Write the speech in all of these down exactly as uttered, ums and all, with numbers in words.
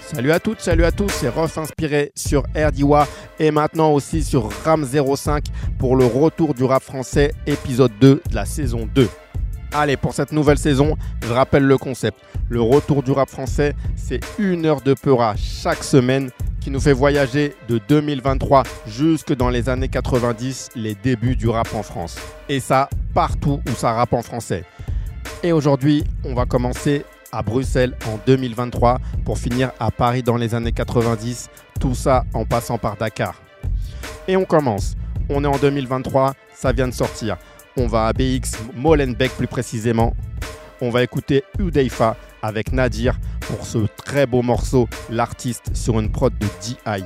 Salut à toutes, salut à tous, c'est Ruff Inspiré sur R D W A et maintenant aussi sur Ram zéro cinq pour le retour du rap français épisode deux de la saison deux. Allez, pour cette nouvelle saison, je rappelle le concept. Le retour du rap français, c'est une heure de peura chaque semaine qui nous fait voyager de deux mille vingt-trois jusque dans les années quatre-vingt-dix, les débuts du rap en France. Et ça, partout où ça rappe en français. Et aujourd'hui, on va commencer à Bruxelles en deux mille vingt-trois pour finir à Paris dans les années quatre-vingt-dix, tout ça en passant par Dakar. Et on commence. On est en deux mille vingt-trois, ça vient de sortir. On va à B X, Molenbeek plus précisément. On va écouter Hudayfa avec Nadir pour ce très beau morceau, l'artiste sur une prod de D I.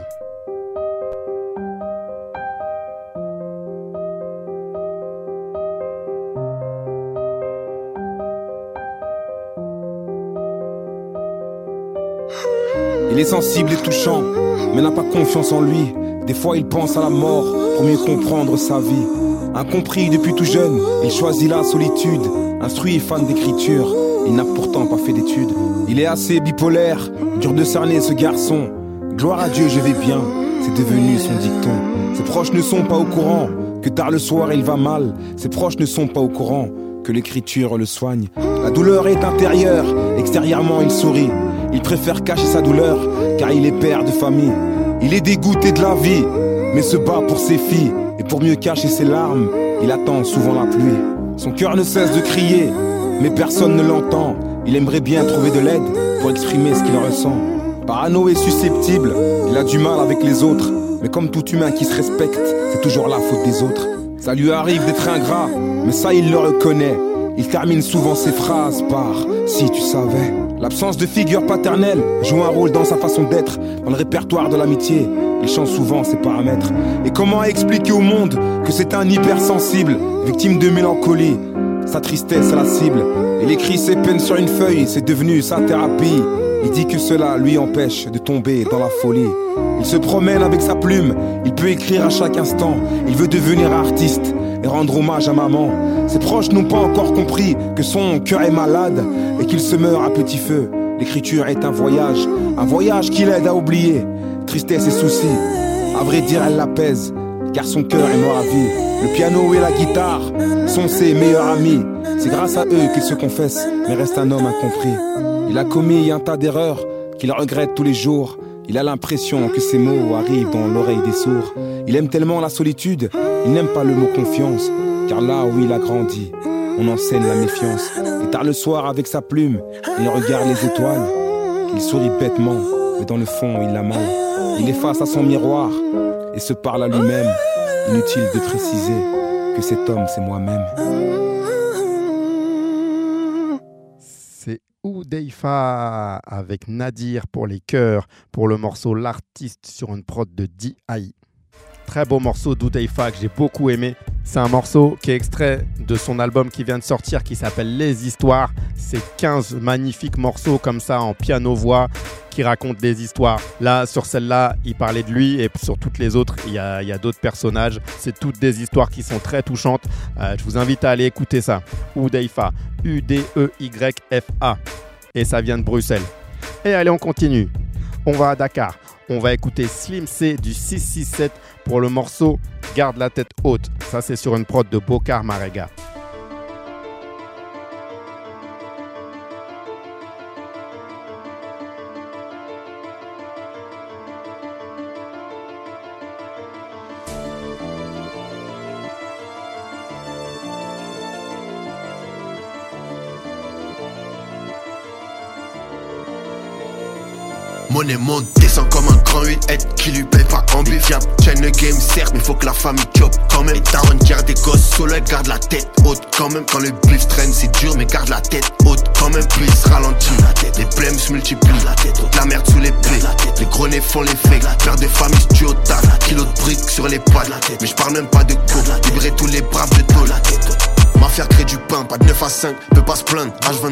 Il est sensible et touchant, mais n'a pas confiance en lui. Des fois il pense à la mort pour mieux comprendre sa vie. Incompris depuis tout jeune, il choisit la solitude. Instruit et fan d'écriture, il n'a pourtant pas fait d'études. Il est assez bipolaire, dur de cerner ce garçon. Gloire à Dieu, je vais bien, c'est devenu son dicton. Ses proches ne sont pas au courant que tard le soir il va mal. Ses proches ne sont pas au courant que l'écriture le soigne. La douleur est intérieure, extérieurement il sourit. Il préfère cacher sa douleur, car il est père de famille. Il est dégoûté de la vie, mais se bat pour ses filles. Et pour mieux cacher ses larmes, il attend souvent la pluie. Son cœur ne cesse de crier, mais personne ne l'entend. Il aimerait bien trouver de l'aide pour exprimer ce qu'il ressent. Parano et susceptible, il a du mal avec les autres. Mais comme tout humain qui se respecte, c'est toujours la faute des autres. Ça lui arrive d'être ingrat, mais ça il le reconnaît. Il termine souvent ses phrases par « si tu savais ». L'absence de figure paternelle joue un rôle dans sa façon d'être. Dans le répertoire de l'amitié, il change souvent ses paramètres. Et comment expliquer au monde que c'est un hypersensible, victime de mélancolie? Sa tristesse est la cible. Il écrit ses peines sur une feuille, c'est devenu sa thérapie. Il dit que cela lui empêche de tomber dans la folie. Il se promène avec sa plume, il peut écrire à chaque instant. Il veut devenir artiste et rendre hommage à maman. Ses proches n'ont pas encore compris que son cœur est malade et qu'il se meurt à petit feu. L'écriture est un voyage, un voyage qui l'aide à oublier tristesse et soucis. À vrai dire, elle l'apaise, car son cœur est mort à vie. Le piano et la guitare sont ses meilleurs amis. C'est grâce à eux qu'il se confesse, mais reste un homme incompris. Il a commis un tas d'erreurs qu'il regrette tous les jours. Il a l'impression que ses mots arrivent dans l'oreille des sourds. Il aime tellement la solitude, il n'aime pas le mot confiance, car là où il a grandi, on enseigne la méfiance. Et tard le soir avec sa plume, il regarde les étoiles. Il sourit bêtement, mais dans le fond il a mal. Il est face à son miroir et se parle à lui-même. Inutile de préciser que cet homme c'est moi-même. C'est Hudayfa avec Nadir pour les chœurs, pour le morceau L'artiste sur une prod de D I. Très beau morceau d'Hudayfa que j'ai beaucoup aimé. C'est un morceau qui est extrait de son album qui vient de sortir qui s'appelle Les Histoires. C'est quinze magnifiques morceaux comme ça en piano-voix qui racontent des histoires. Là, sur celle-là, il parlait de lui et sur toutes les autres, il y a, il y a d'autres personnages. C'est toutes des histoires qui sont très touchantes. Euh, je vous invite à aller écouter ça. Hudayfa, U D E Y F A. Et ça vient de Bruxelles. Et allez, on continue. On va à Dakar. On va écouter Slim C du six six sept pour le morceau Garde la tête haute. Ça, c'est sur une prod de Bokar Marega. Money monte, descend comme un grand huit head qui lui paye pas en bif. Y'a chain le game certes, mais faut que la famille chop quand même. Et Taron garde des gosses solo, elle garde la tête haute quand même. Quand le bif traîne c'est dur, mais garde la tête haute quand même. Puis il se ralentit, les blèmes se multiplient, la merde sous les plaies, les gros nez font les fakes. Père de famille se tue au taf, kilo de briques sur les pattes. Mais je parle même pas de go, libérer tous les braves de tôle. Mafia crée du pain, pas de neuf à cinq, peut pas se plaindre, H vingt-quatre.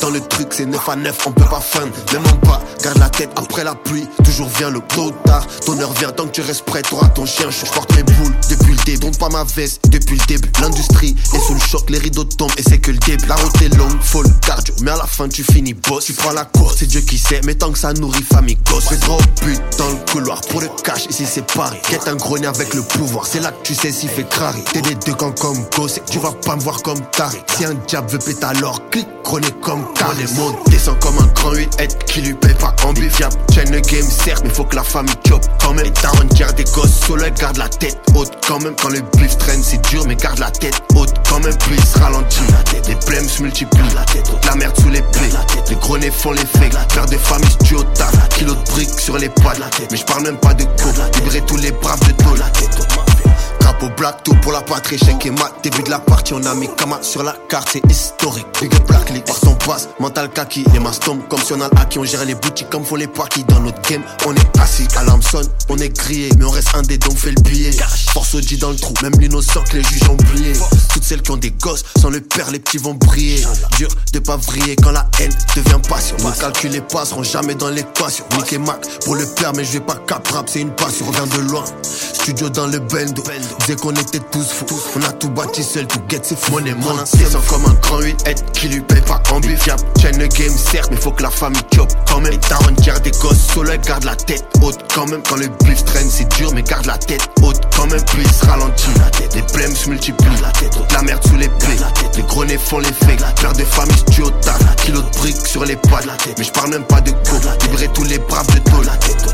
dans le truc, c'est neuf à neuf, on peut pas feindre. Même en bas, garde la tête après la pluie. Toujours vient le tôt ou tard, ton heure vient tant que tu restes prêt, t'auras ton chien. Je porte mes boules depuis le début, donne pas ma veste depuis le début. L'industrie est sous le choc, les rideaux tombent et c'est que le début. La route est longue, faut le cardio, mais à la fin tu finis boss. Tu prends la course, c'est Dieu qui sait, mais tant que ça nourrit famille gosse. Fais gros but dans le couloir pour le cash, ici c'est Paris. Quête un grogné avec le pouvoir, c'est là que tu sais s'il fait crari. T'es des deux camps comme gosse, tu vas pas me voir comme taré. Si un diable veut péter alors, clique, grogné comme carré. Les mots descendent comme un grand huit, être qui lui paye pas en bif. Y'a chaîne le game certes, mais faut que la famille chope quand même. Et Taron tire des gosses, solo elle garde la tête haute quand même. Quand le bif traîne c'est dur, mais garde la tête haute quand même. Plus il se ralentit, les blèmes se multiplient, la tête haute, la merde sous les plaies. Les gros nez font les fakes, père de famille se tue au taf. Kilo de briques sur les pattes, mais je parle même pas de co. Libérer tous les braves de tôle, la tête haute. Drapeau black, tout pour la patrie, chèque et mat. Début de la partie, on a mis Kama sur la carte, c'est historique. Big up Black League, par son passe, mental kaki. Les masses tombent comme si on a le haki. On gère les boutiques comme font les parties. Dans notre game, on est assis. Alarme sonne, on est grillé, mais on reste un des dons, fait le billet. Force au G dans le trou, même l'innocent que les juges ont oublié. Toutes celles qui ont des gosses, sans le père, les petits vont briller. Dur de pas vriller quand la haine devient passion. Nos calculs les passeront jamais dans l'équation. Nick et Mac pour le père, mais je vais pas cap rap, c'est une passion. On vient de loin, studio dans le bendo. Disait qu'on était tous fous, on a tout bâti seul, tout get c'est fou. Mon et mon descend comme un grand huit, être qui lui paye pas en bif. Y'a chaîne le game certes, mais faut que la famille chope quand même. Et Taron tire des gosses, solo elle garde la tête haute quand même. Quand le bif traîne c'est dur, mais garde la tête haute quand même. Plus il se ralentit, les blèmes se multiplient, la tête haute, la merde sous les plaies. Les gros nez font les fakes, père de famille se tue au taf. Kilo de briques sur les pattes, mais je parle même pas de co. Libérer tous les braves de tôle, la tête haute.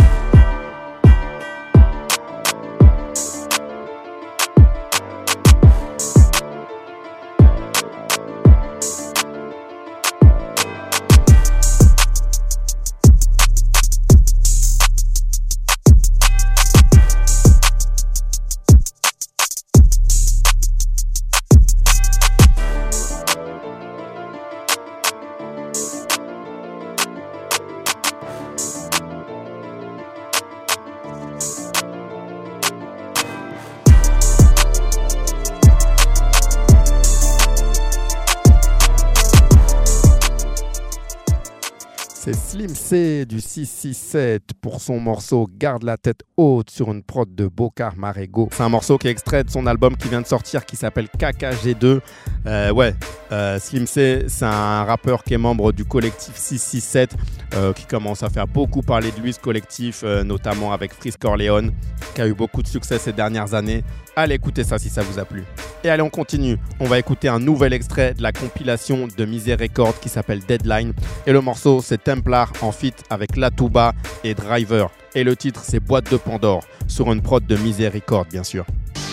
C'est Slim C du six six sept pour son morceau Garde la tête haute sur une prod de Bocar Marego. C'est un morceau qui est extrait de son album qui vient de sortir qui s'appelle K K G deux. Euh, ouais, euh, Slim C, c'est un rappeur qui est membre du collectif six six sept euh, qui commence à faire beaucoup parler de lui, ce collectif, euh, notamment avec Freeze Corleone, qui a eu beaucoup de succès ces dernières années. Allez écouter ça si ça vous a plu. Et allez, on continue. On va écouter un nouvel extrait de la compilation de Misère Records qui s'appelle Deadline. Et le morceau, c'est Templar en feat avec Latouba et Driver. Et le titre, c'est Boîte de Pandore, sur une prod de Misère Records, bien sûr.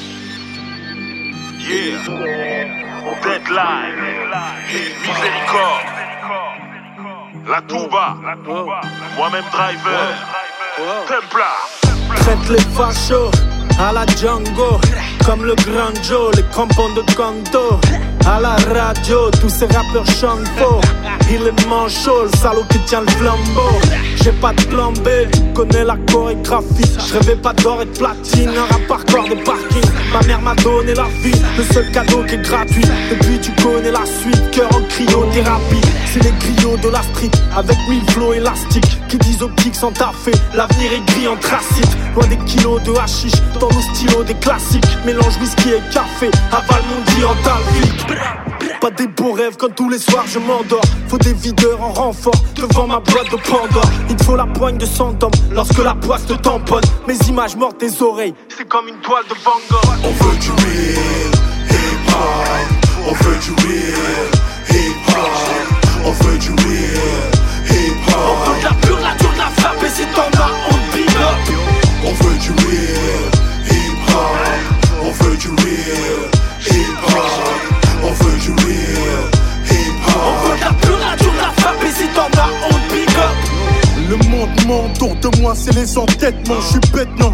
Yeah, Deadline, Misère Records, Latouba, moi-même Driver, Templar. Traite les fachos à la Django, comme le Grand Joe, les crampons de Kanto. À la radio, tous ces rappeurs chantent faux. Il est manchot, le salaud qui tient le flambeau. J'ai pas de plan B, connais la chorégraphie. Je rêvais pas d'or et de platine, un rap par corps de parking. Ma mère m'a donné la vie, le seul cadeau qui est gratuit. Depuis tu connais la suite, cœur en cryothérapie. C'est les griots de la street, avec mille flots élastiques qui disent optique sans taffer, l'avenir est gris anthracite. Loin des kilos de hashish, dans nos stylos des classiques. Mélange whisky et café, avale mon diantalvique. Pas des beaux rêves quand tous les soirs je m'endors. Faut des videurs en renfort devant ma boîte de Pandore. Il te faut la poigne de cent hommes lorsque la poisse te tamponne. Mes images mortes des oreilles, c'est comme une toile de Van Gogh. On veut du real hip-hop. On veut du real hip-hop. On veut du real hip-hop. On veut de la pure, la dure, de la frappe. Et si t'en as, on te big up. On veut du real hip-hop. On veut du real hip-hop. On veut du real hip-hop. On veut de la pure, la dure, de la frappe. Et si t'en as, on te big up. Le monde m'entoure de moi, c'est les entêtements. Je suis bête, non, j'ai bien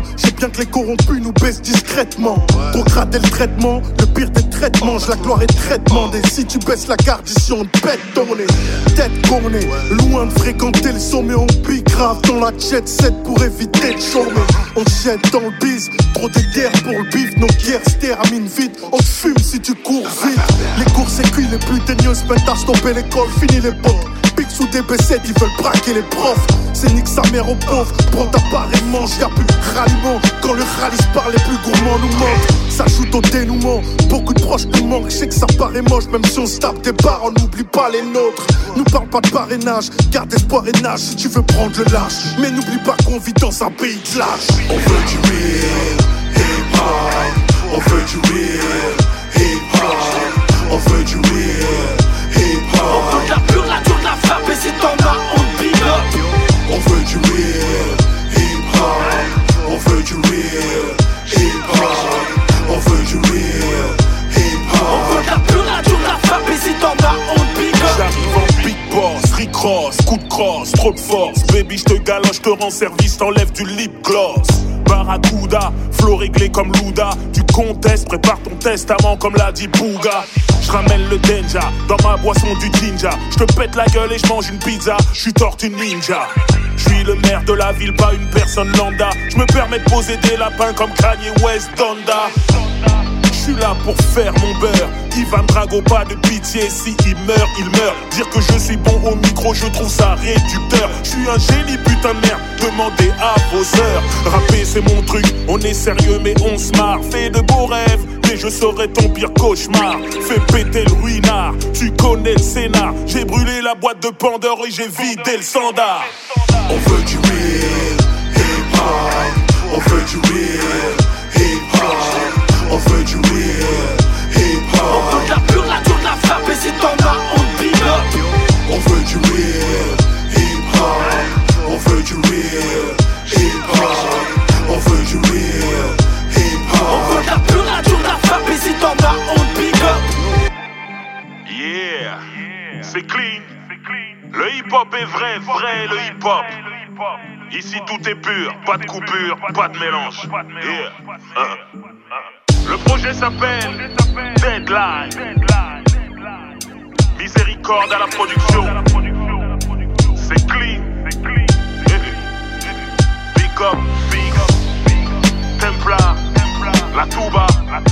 bien que les corrompus nous baissent discrètement. Pour gratter le traitement, le pire des traitements, je la gloire et traitement. Et si tu baisses la garde ici on te pète ton nez. Tête qu'on est loin de fréquenter le sommet, on pique grave dans la jet set pour éviter de chômer. On jette dans le bise, trop de guerres pour le bif, nos guerres se terminent vite. On te fume si tu cours vite. Les cours c'est cuit, les plus teigneux se mettent à stopper l'école, fini les potes. Pique sous des B sept, ils veulent braquer les profs. C'est nique sa mère aux pauvres, prends ta part et mange, y'a plus ralliement. Quand le rallye par les plus gourmands nous manque, ça joue au dénouement. Beaucoup de proches nous manquent, je sais que ça paraît moche. Même si on se tape des barres, on n'oublie pas les nôtres. Nous parle pas de parrainage, garde espoir et nage si tu veux prendre le lâche. Mais n'oublie pas qu'on vit dans un pays de lâche. On veut du real hip-hop, on veut du real hip-hop, on veut du real hip-hop. On veut de la pure, la dure, de la frappe et si t'en as, on te big up. On veut du real hip-hop, on veut du real hip-hop, on veut du real hip-hop. On veut de la pure, la dure, de la frappe et si t'en as, on te big up. J'arrive en big boss, recross, coup de crosse, trop de force. Baby, j'te galoche, j'te rends service, t'enlève du lip gloss. Barracuda, flow réglé comme Luda. Tu contestes, prépare ton testament comme l'a dit Bouga. J'ramène le danger dans ma boisson du ginger. J'te pète la gueule et j'mange une pizza. J'suis tortue ninja. J'suis le maire de la ville, pas une personne lambda. J'me permets de poser des lapins comme Kanye West Donda. J'suis là pour faire mon beurre. Ivan Drago, pas de pitié, si il meurt, il meurt. Dire que je suis bon au micro, je trouve ça réducteur. J'suis un génie, putain de merde, demandez à vos sœurs. Rapper c'est mon truc, on est sérieux mais on se marre. Fais de beaux rêves, mais je serai ton pire cauchemar. Fais péter le ruinard, tu connais le scénar. J'ai brûlé la boîte de Pandore et j'ai vidé le standard. On veut du real hip-hop, on veut du real hip-hop, on veut du real hip-hop. On veut de la pure, la dure, de la frappe et si t'en as, on te big up. On veut du real hip-hop, on veut du real hip-hop, on veut du real hip-hop. On veut de la pure, la dure, de la frappe et si t'en as, on te big up. Yeah, c'est clean. Le hip-hop est vrai, vrai le hip-hop. Ici tout est pur, pas de coupure, pas de mélange. Yeah. Uh. Le projet s'appelle Deadline. Miséricorde à la production. C'est clean. Big up, big Templar, la Touba.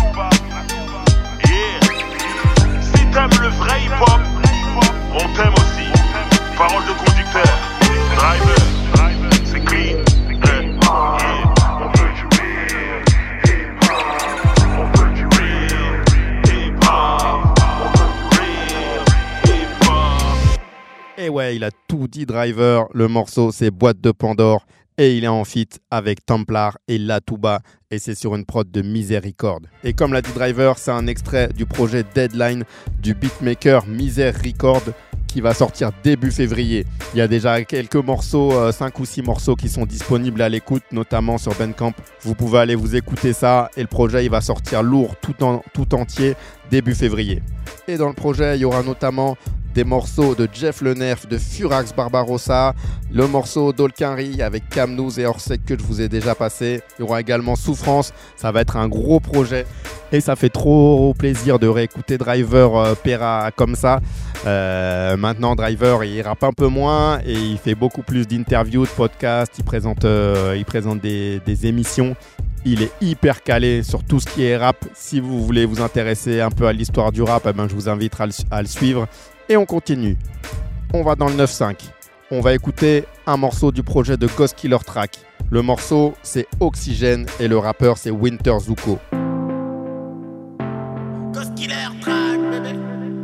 Yeah. Si t'aimes le vrai hip-hop, on t'aime aussi. Parole de conducteur, driver, c'est clean. Yeah. On veut du real hip-hop, on veut du real hip-hop, on veut du real hip-hop. Et ouais, il a tout dit, Driver. Le morceau, c'est Boîte de Pandore. Et il est en feat avec Templar et La Touba. Et c'est sur une prod de Miséricorde. Et comme l'a dit Driver, c'est un extrait du projet Deadline du beatmaker Miséricorde qui va sortir début février. Il y a déjà quelques morceaux, euh, cinq ou six morceaux qui sont disponibles à l'écoute, notamment sur Bandcamp. Vous pouvez aller vous écouter ça et le projet il va sortir lourd tout, en, tout entier début février. Et dans le projet, il y aura notamment des morceaux de Jeff Le Nerf, de Furax Barbarossa, le morceau d'Olkinry avec Camnouz et Orsec que je vous ai déjà passé. Il y aura également Souffrance, ça va être un gros projet et ça fait trop plaisir de réécouter Driver euh, Pera comme ça. Euh, maintenant Driver il rappe un peu moins et il fait beaucoup plus d'interviews, de podcasts, il présente, euh, il présente des, des émissions. Il est hyper calé sur tout ce qui est rap. Si vous voulez vous intéresser un peu à l'histoire du rap, eh ben, je vous invite à le, à le suivre. Et on continue. On va dans le neuf cinq. On va écouter un morceau du projet de Ghost Killer Track. Le morceau, c'est Oxygène et le rappeur, c'est Winter Zuko. Ghost Killer Track, bébé.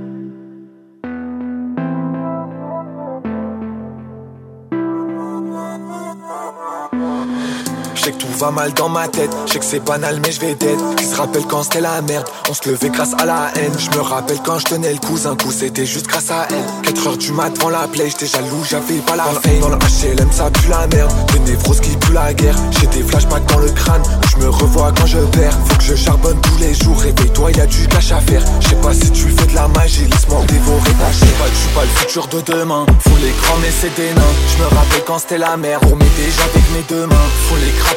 Je sais que tout va mal dans ma tête, je sais que c'est banal mais je vais dead. Qui se rappelle quand c'était la merde, on se levait grâce à la haine. Je me rappelle quand je tenais le coup, un coup c'était juste grâce à elle. quatre heures du mat devant la play, j'étais jaloux, j'avais pas la fame. Dans le H L M ça pue la merde, des névroses qui puent la guerre. J'ai des flashbacks dans le crâne, où je me revois quand je perds. Faut que je charbonne tous les jours, réveille-toi, y a du cash à faire. Je sais pas si tu fais de la magie, laisse-moi dévorer ta chair. Je suis pas le futur de demain, faut l'écran mais c'est des nains. Je me rappelle quand c'était la merde, on met déjà avec mes deux mains. Faut les crapes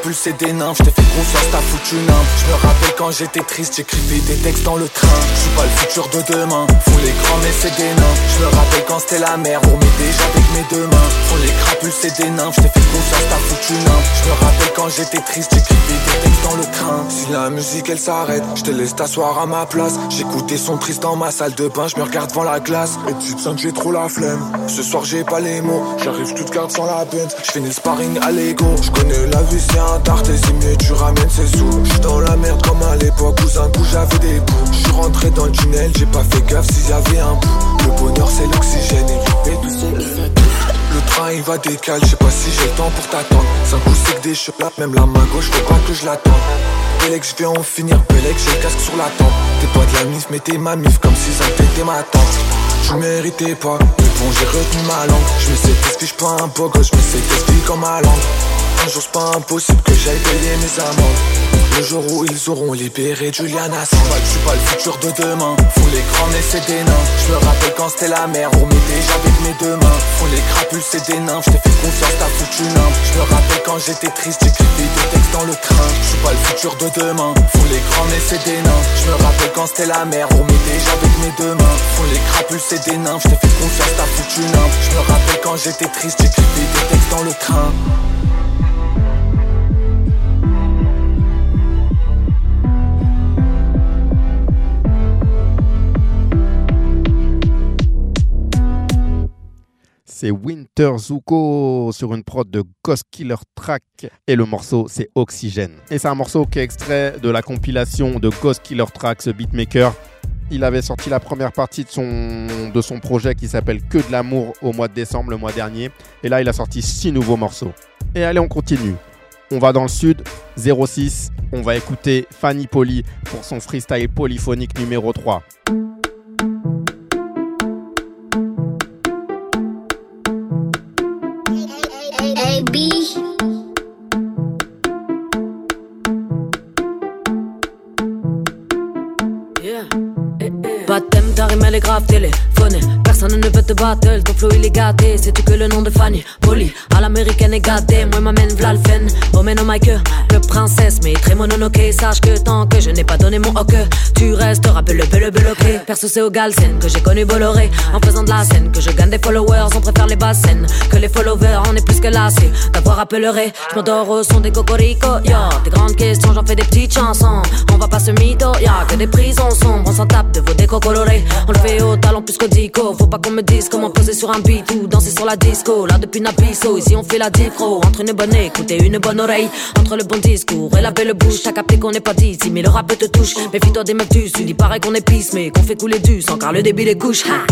crapulsé des nymphes. J't'ai fait confiance, t'as foutu nymphe. J'me rappelle quand j'étais triste, j'écrivais des textes dans le train. J'suis pas le futur de demain, font les grands mais c'est des nains. J'me rappelle quand c'était la mer, on remet déjà avec mes deux mains. Font les crapulsé des nymphes, j't'ai fait confiance, t'as foutu nymphe. J'me rappelle quand j'étais triste, j'écrivais des textes dans le train. Si la musique elle s'arrête, j'te laisse t'asseoir à ma place. J'écoutais son triste dans ma salle de bain, j'me regarde devant la glace. Et tu te sens que j'ai trop la flemme. Ce soir j'ai pas les mots, j'arrive toute garde sans la peine. J'finis le sparring à l'ego, j'connais la vie c'est un tarte et c'est mieux tu ramènes ses sous. J'suis dans la merde comme à l'époque où un coup j'avais des bouts. J'suis rentré dans le tunnel, j'ai pas fait gaffe s'il y avait un bout. Le bonheur c'est l'oxygène et et tout c'est qui fait tout. Le train il va décaler, j'sais pas si j'ai le temps pour t'attendre. C'est un coup c'est que des cheveux, même la main gauche faut pas que je l'attende. Bélec j'viens en finir, Bélec j'ai le casque sur la tempe. T'es pas de la mif mais t'es ma mif comme si ça t'était ma tante. Je méritais pas, mais bon j'ai retenu ma langue. Je me sais qu'est-ce que j'suis pas un beau gosse, je me sais qu'est-ce que comme ma langue. Un jour c'est pas impossible que j'aille payer mes amendes. Le jour où ils auront libéré Julian Assange. Je suis pas le futur de demain, font les grands mais c'est des nains. Je me rappelle quand c'était la mer, on remet déjà avec mes deux mains. Font les crapules c'est des nains, j't'ai fait confiance t'as foutu nymphe. Je me rappelle quand j'étais triste, j'écrivais des textes dans le train. Je suis pas le futur de demain, font les grands mais c'est des nains. Je me rappelle quand c'était la mer, on remet déjà avec mes deux mains. Font les crapules c'est des nains, j't'ai fait confiance t'as foutu nymphe. Je me rappelle quand j'étais triste, j'écrivais des textes dans le train. C'est Winter Zuko sur une prod de Ghost Killer Track et le morceau c'est Oxygène. Et c'est un morceau qui est extrait de la compilation de Ghost Killer Track, ce beatmaker. Il avait sorti la première partie de son, de son projet qui s'appelle Que de l'amour au mois de décembre, le mois dernier. Et là il a sorti six nouveaux morceaux. Et allez on continue. On va dans le sud, zéro six. On va écouter Fanny Polly pour son freestyle polyphonique numéro trois. Baptême, ta rime elle est grave téléphonée. Personne ne veut te battle, ton flow il est gâté. Sais-tu que le nom de Fanny Polly à l'américaine est gâté. Moi m'amène v'là le fen, oh mais non my que le princesse mais très mononoké. Sache que tant que je n'ai pas donné mon hoque, tu resteras peu le peu le bloqué. Perso c'est au Galsen que j'ai connu Bolloré. En faisant de la scène que je gagne des followers. On préfère les basses scènes que les followers. On est plus que lassé d'avoir appelleré. Je m'endors au son des cocorico, yo. Des grandes questions, j'en fais des petites chansons. On va pas se mytho, y'a que des prisons sombres. On s'en tape de vos décos colorés. On le fait au talent plus qu'au dico. Faut pas qu'on me dise comment poser sur un beat ou danser sur la disco. Là depuis Napiso, ici on fait la diffro. Entre une bonne écoute et une bonne oreille, entre le bon discours et la belle bouche. T'as capté qu'on n'est pas d'ici mais le rap te touche. Méfie-toi des meufs du sud, il paraît qu'on est pisse mais qu'on fait couler du sang car le débit les couche. Ha!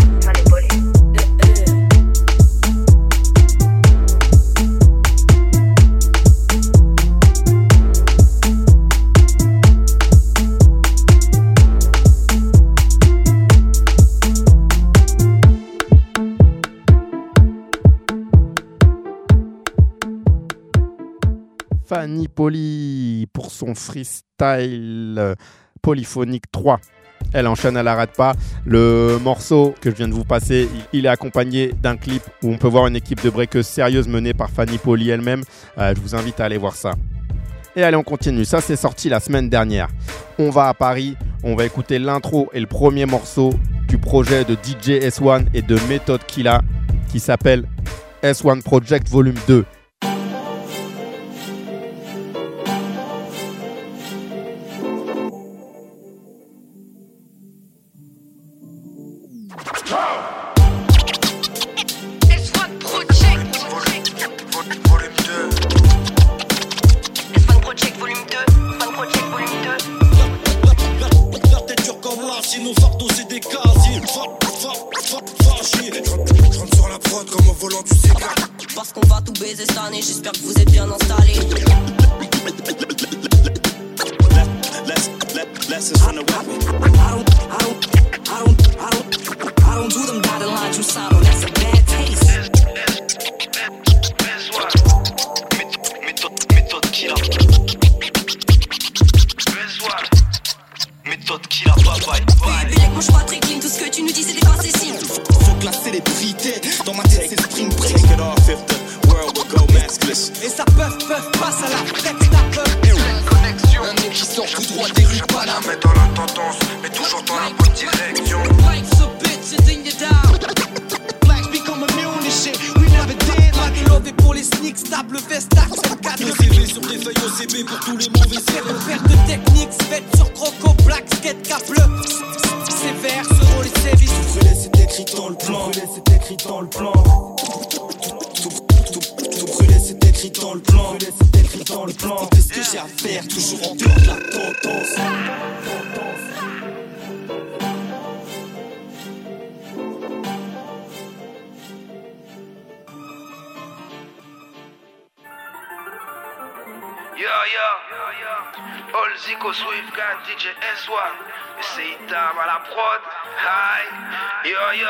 Fanny Polly pour son freestyle polyphonique trois. Elle enchaîne, elle n'arrête pas. Le morceau que je viens de vous passer, il est accompagné d'un clip où on peut voir une équipe de breakeuses sérieuse menée par Fanny Polly elle-même. Euh, je vous invite à aller voir ça. Et allez, on continue. Ça, c'est sorti la semaine dernière. On va à Paris. On va écouter l'intro et le premier morceau du projet de D J S un et de Method Killa qui s'appelle S un Project Volume deux. J'espère que vous êtes bien installés. Lessons from the weapon. I don't, I don't, I don't, I don't, I don't do them dotted lines you saw. That's a bad taste. Méthode Killa. Méthode Killa, bye bye. Bélec, moi je vois très clean. Tout ce que tu nous dis c'est des pas céciles. Faut que la célébrité dans ma tête c'est spring break. Take it off if the world will go maskless. Et ça peuf peuf passe à la texte. tendance, mais toujours dans la bonne direction. Lové pour les sneaks, tape le vestard sur quatre. O C V sur des feuilles O C B pour tous les mauvais élèves. Perte de technique, faites sur Croco, Black, Skate, Cap bleu. Sévère seront les sévices. Tout brûlé, c'est écrit dans le plan. Tout brûlé, c'est écrit dans le plan. Tout brûlé, c'est écrit dans le plan. Tout brûlé, c'est écrit dans le plan. Qu'est-ce que j'ai à faire, toujours en dehors de la tendance. Yo yo, All Zico, Swiftgad, D J S one, et c'est Itam à la prod. Hi, yo yo.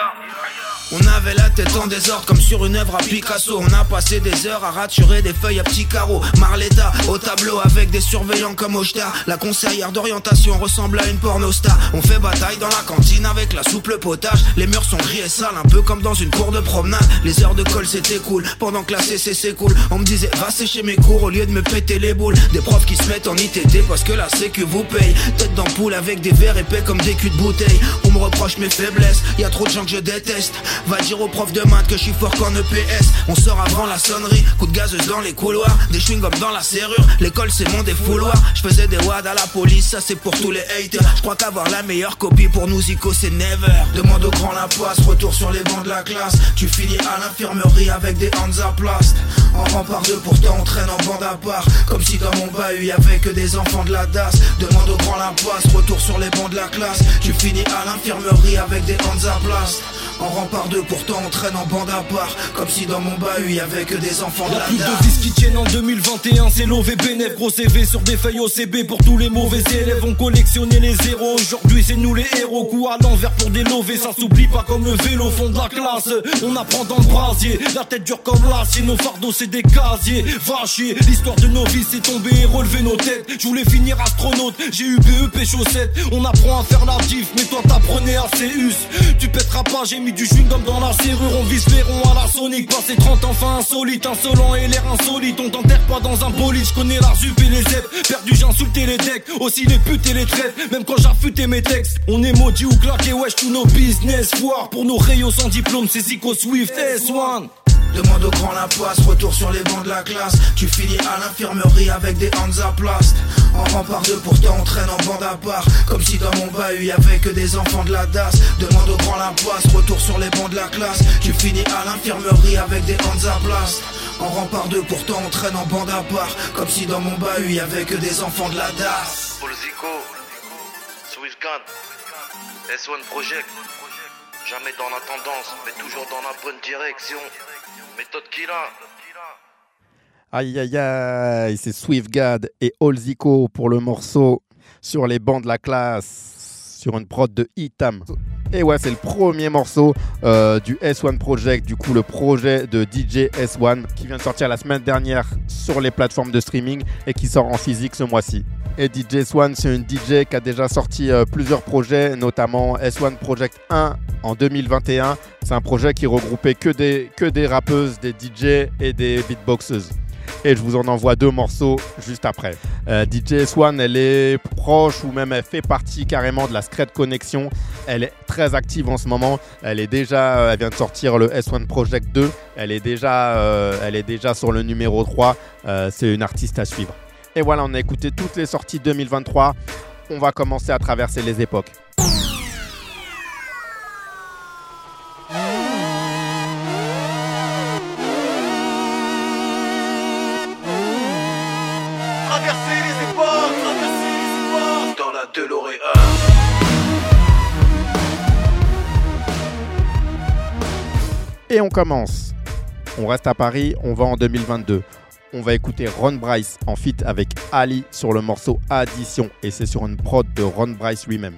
On avait la tête en désordre comme sur une œuvre à Picasso. On a passé des heures à raturer des feuilles à petits carreaux. Marletta au tableau avec des surveillants comme Oshta. La conseillère d'orientation ressemble à une pornostar. On fait bataille dans la cantine avec la soupe, le potage. Les murs sont gris et sales, un peu comme dans une cour de promenade. Les heures de colle c'était cool, pendant que la C C c'est cool. On me disait va sécher mes cours au lieu de me péter les boules. Des profs qui se mettent en I T T parce que la sécu vous paye. Tête d'ampoule avec des verres épais comme des culs de bouteille. On me reproche mes faiblesses, y a trop de gens que je déteste. Va dire aux profs de maths que je suis fort qu'en E P S. On sort avant la sonnerie, coup de gazeuse dans les couloirs. Des chewing-gums dans la serrure, l'école c'est mon défouloir. Je faisais des wads à la police, ça c'est pour tous les haters. Je crois qu'avoir la meilleure copie pour nous Zico c'est never. Demande au grand la poisse, retour sur les bancs de la classe. Tu finis à l'infirmerie avec des Hansaplast. En rempart deux pourtant on traîne en bande à part. Comme si dans mon bahut y'avait que des enfants de la D A S. Demande au grand la poisse, retour sur les bancs de la classe. Tu finis à l'infirmerie avec des Hansaplast. En rempart deux pourtant on traîne en bande à part. Comme si dans mon bahut y'avait que des enfants de la D A S. La plus de vis qui tiennent en deux mille vingt et un, c'est l'O V B neuf. Gros C V sur des feuilles O C B pour tous les mauvais élèves. On collectionnait les zéros, aujourd'hui c'est nous les héros. Coup à l'envers pour des lovés, ça s'oublie pas comme le vélo fond de la classe. On apprend dans le brasier, la tête dure comme l'acier. Nos fardeaux c'est des casiers, va chier. L'histoire de nos vies c'est tomber et relever nos têtes. Je voulais finir astronaute, j'ai eu B E P chaussettes. On apprend à faire la diff, mais toi t'apprenais à C U S. Tu pèteras pas, j'ai mis du chewing-gum dans la serrure. On vise les ronds à la Sonic, passé trente enfants insolites. Insolent et l'air insolite, on t'enterre pas dans un bolide. J'connais la jupe et les zèbres, perdu j'ai insulté les decks. Aussi les putes et les traites, même quand j'affûtais mes textes. On est maudit ou claqué, wesh tous nos business. Foire pour nos rayons sans diplôme, c'est Zico Swift S one. Demande au grand la poisse, retour sur les bancs de la classe. Tu finis à l'infirmerie avec des Hansaplast. En rempart deux pourtant on traîne en bande à part. Comme si dans mon bahut y'avait que des enfants de la D A S. Demande au grand la poisse, retour sur les bancs de la classe. Tu finis à l'infirmerie avec des Hansaplast. En rempart deux pourtant on traîne en bande à part. Comme si dans mon bahut y'avait que des enfants de la D A S. Paul Zico, Swiftgad, S one Project. Jamais dans la tendance, mais toujours dans la bonne direction. Méthode Killa. Aïe aïe aïe, c'est Swiftgad et All Zico pour le morceau Sur les bancs de la classe, sur une prod de Itam. Et ouais, c'est le premier morceau euh, du S one Project, du coup le projet de D J S one qui vient de sortir la semaine dernière sur les plateformes de streaming et qui sort en physique ce mois-ci. Et D J S one, c'est une D J qui a déjà sorti euh, plusieurs projets, notamment S one Project un en deux mille vingt et un. C'est un projet qui regroupait que des, que des rappeuses, des D J et des beatboxeuses. Et je vous en envoie deux morceaux juste après. Euh, D J S one, elle est proche ou même elle fait partie carrément de la Scred Connection. Elle est très active en ce moment. Elle est déjà, elle vient de sortir le S one Project deux. Elle est déjà, euh, elle est déjà sur le numéro trois. Euh, c'est une artiste à suivre. Et voilà, on a écouté toutes les sorties deux mille vingt-trois. On va commencer à traverser les époques. Traverser les époques, traverser les époques dans la DeLorean. Et on commence. On reste à Paris, on va en deux mille vingt-deux. On va écouter Ron Bryce en feat avec Ali sur le morceau Addition. Et c'est sur une prod de Ron Bryce lui-même.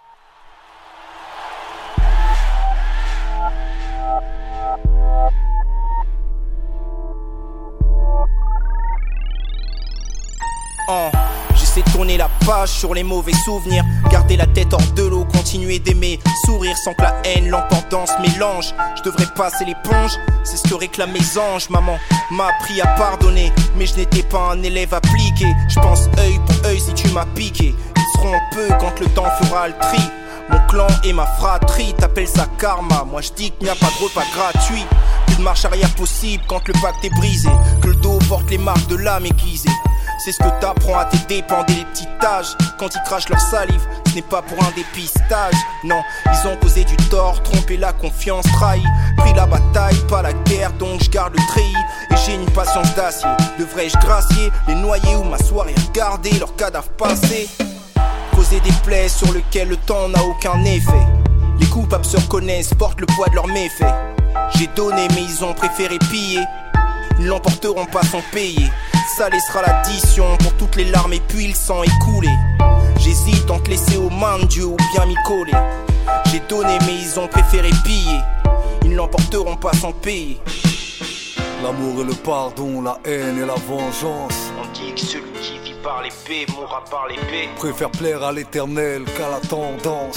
Oh, j'essaie de tourner la page sur les mauvais souvenirs. Garder la tête hors de l'eau, continuer d'aimer. Sourire sans que la haine l'emporte dans ce mélange. Je devrais passer l'éponge, c'est ce que réclament mes anges. Maman m'a appris à pardonner, mais je n'étais pas un élève appliqué. Je pense œil pour œil si tu m'as piqué. Il seront peu quand le temps fera le tri. Mon clan et ma fratrie, t'appelles ça karma. Moi je dis qu'il n'y a pas de repas gratuit. Plus de marche arrière possible quand le pacte est brisé. Que le dos porte les marques de l'âme aiguisée. C'est ce que t'apprends à tes dépens dès les petits âges. Quand ils crachent leur salive, ce n'est pas pour un dépistage. Non, ils ont causé du tort, trompé la confiance, trahi. Pris la bataille, pas la guerre, donc je garde le treillis. Et j'ai une patience d'acier. Devrais-je gracier les noyer ou m'asseoir et regarder leurs cadavres passer? Causer des plaies sur lesquelles le temps n'a aucun effet. Les coupables se reconnaissent, portent le poids de leurs méfaits. J'ai donné mais ils ont préféré piller. Ils l'emporteront pas sans payer. Ça laissera l'addition pour toutes les larmes et puis le sang écoulé. J'hésite entre laisser aux mains de Dieu ou bien m'y coller. J'ai donné mais ils ont préféré piller. Ils ne l'emporteront pas sans payer. L'amour et le pardon, la haine et la vengeance. On dit que celui qui vit par l'épée mourra par l'épée. Préfère plaire à l'éternel qu'à la tendance.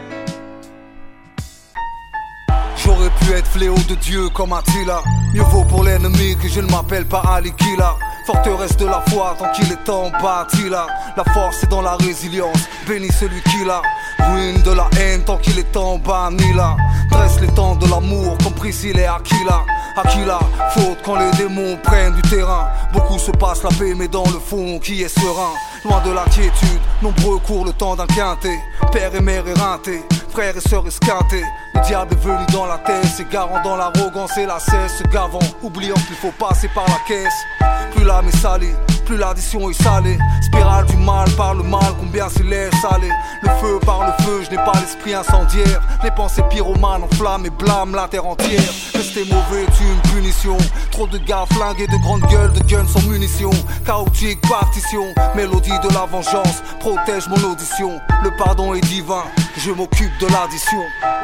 J'aurais pu être fléau de Dieu comme Attila. Mieux vaut pour l'ennemi que je ne m'appelle pas Alikila. Forteresse de la foi tant qu'il est en bâti là. La force est dans la résilience, bénis celui qui l'a. Ruine de la haine tant qu'il est en banni là. Dresse les temps de l'amour comme Priscille et Aquila. Aquila, faute quand les démons prennent du terrain. Beaucoup se passent la paix mais dans le fond qui est serein. Loin de la quiétude, nombreux courent le temps d'un quintet. Père et mère éreintés, frères et sœurs esquintés. Le diable est venu dans la tête, s'égarant dans l'arrogance et la cesse, se gavant, oubliant qu'il faut passer par la caisse. Plus l'âme est salée, plus l'addition est salée. Spirale du mal par le mal, combien se laisse aller. Le feu par le feu, je n'ai pas l'esprit incendiaire. Les pensées pyromanes enflamment et blâment la terre entière. Rester mauvais est une punition. Trop de gars flingués, de grandes gueules, de guns sans munitions. Chaotique partition, mélodie de la vengeance protège mon audition. Le pardon est divin, je m'occupe de l'addition.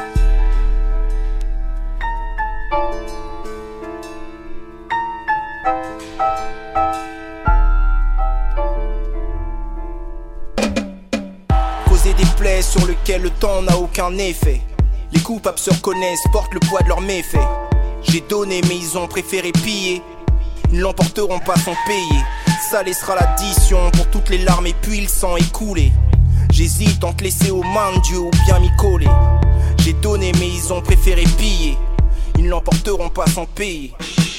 Causer des plaies sur lesquelles le temps n'a aucun effet. Les coupables se reconnaissent, portent le poids de leurs méfaits. J'ai donné mais ils ont préféré piller. Ils ne l'emporteront pas sans payer. Ça laissera l'addition pour toutes les larmes et puis le sang écoulé. J'hésite entre laisser aux mains de Dieu ou bien m'y coller. J'ai donné mais ils ont préféré piller. Ils ne l'emporteront pas sans payer.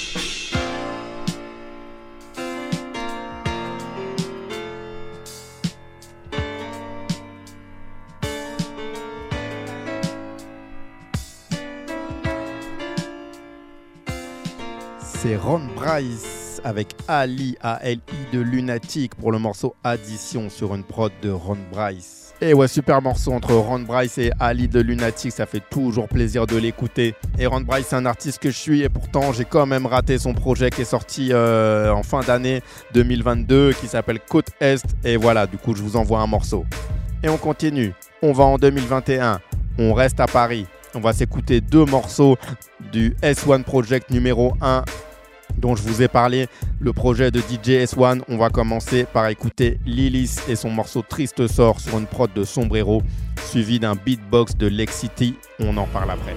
C'est Ron Bryce avec Ali, A L I de Lunatic pour le morceau Addition sur une prod de Ron Bryce. Et ouais, super morceau entre Ron Bryce et Ali de Lunatic, ça fait toujours plaisir de l'écouter. Et Ron Bryce, c'est un artiste que je suis et pourtant j'ai quand même raté son projet qui est sorti euh, en fin d'année deux mille vingt-deux qui s'appelle Côte Est. Et voilà, du coup je vous envoie un morceau. Et on continue, on va en deux mille vingt et un, on reste à Paris. On va s'écouter deux morceaux du S un Project numéro un dont je vous ai parlé, le projet de D J S un. On va commencer par écouter Lilith et son morceau Triste Sort sur une prod de Sombrero, suivi d'un beatbox de Lexity. On en parle après.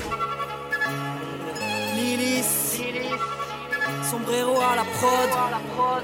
Lilith, Sombrero à la prod.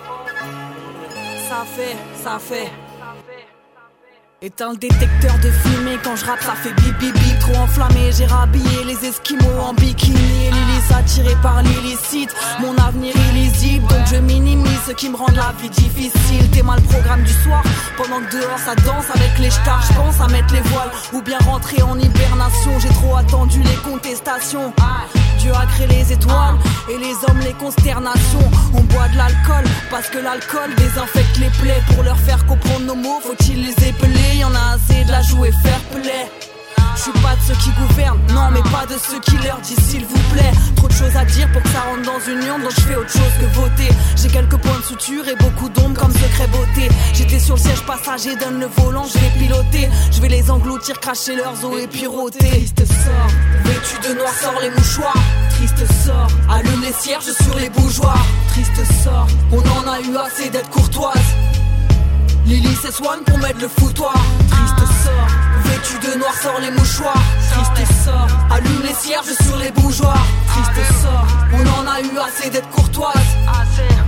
Ça fait, ça fait. Éteins le détecteur de fumée, quand je rappe ça fait bip bip bip. Trop enflammé, j'ai rhabillé les esquimaux en bikini. Et Lilith attirée par l'illicite, mon avenir illisible. Donc je minimise ce qui me rend la vie difficile. T'es mal le programme du soir, pendant que dehors ça danse avec les stars. Je pense à mettre les voiles ou bien rentrer en hibernation. J'ai trop attendu les contestations. Dieu a créé les étoiles et les hommes les consternations. On boit de l'alcool parce que l'alcool désinfecte les plaies. Pour leur faire comprendre nos mots, faut-il les épeler? Y'en a assez de la jouer fair play. Je suis pas de ceux qui gouvernent, non mais pas de ceux qui leur disent s'il vous plaît. Trop de choses à dire pour que ça rentre dans une urne, donc je fais autre chose que voter. J'ai quelques points de suture et beaucoup d'ombre comme secret beauté. J'étais sur le siège passager, donne le volant, je vais piloter. Je vais les engloutir, cracher leurs os et puis rôter. Triste sort, vêtu de noir, sort les mouchoirs. Triste sort, allume les cierges sur les bougeoirs. Triste sort, on en a eu assez d'être courtoise. Lily s'essoigne pour mettre le foutoir. Triste sort, vêtu de noir, sort les mouchoirs. Triste sort, allume les cierges sur les bougeoirs. Triste sort, on en a eu assez d'être courtoise.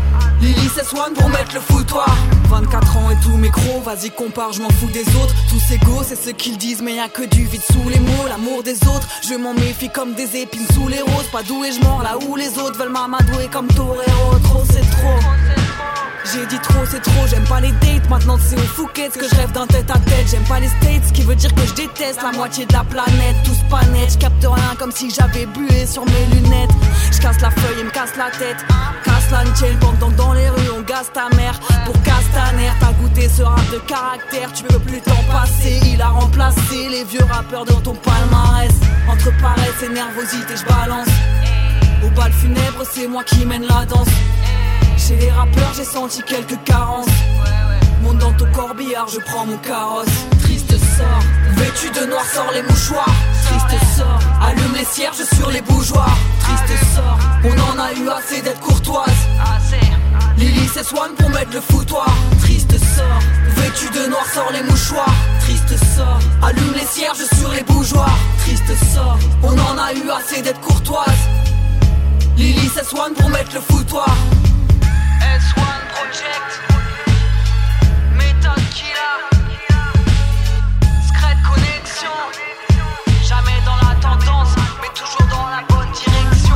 Lily c'est Swan pour mettre le foutoir. Vingt-quatre ans et tous mes crocs, vas-y compare, je m'en fous des autres. Tous ces gos, c'est ce qu'ils disent, mais y'a que du vide sous les mots. L'amour des autres, je m'en méfie comme des épines sous les roses. Pas doué, je mords là où les autres veulent m'amadouer comme Torero. Trop c'est trop. J'ai dit trop c'est trop, j'aime pas les dates, maintenant c'est au Phuket que je rêve d'un tête à tête. J'aime pas les States, ce qui veut dire que je déteste la moitié de la planète. Tous pas net, j'capte rien comme si j'avais bué sur mes lunettes. J'casse la feuille et me casse la tête. Casse la tienne pendant dans les rues on gaze ta mère. Pour Castaner, t'as goûté ce rap de caractère. Tu peux plus t'en passer, il a remplacé les vieux rappeurs dans ton palmarès. Entre paresse et nervosité j'balance. Au bal funèbre c'est moi qui mène la danse. Chez les rappeurs j'ai senti quelques carences. Monte dans ton corbillard, je prends mon carrosse. Triste sort, vêtu de noir sort les mouchoirs. Triste sort, allume les cierges sur les bougeoirs. Triste sort, on en a eu assez d'être courtoise. Lily c'est Swan pour mettre le foutoir. Triste sort, vêtu de noir sort les mouchoirs. Triste sort, allume les cierges sur les bougeoirs. Triste sort, on en a eu assez d'être courtoise. Lily c'est Swan pour mettre le foutoir. S one Project, méthode Killa, Secret Connexion. Jamais dans la tendance, mais toujours dans la bonne direction.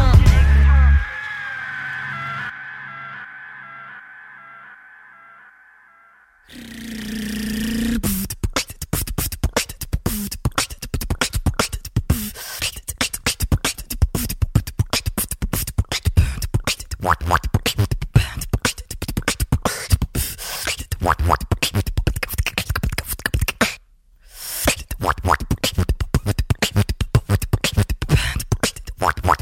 What, what? What, what? What, what? What, what?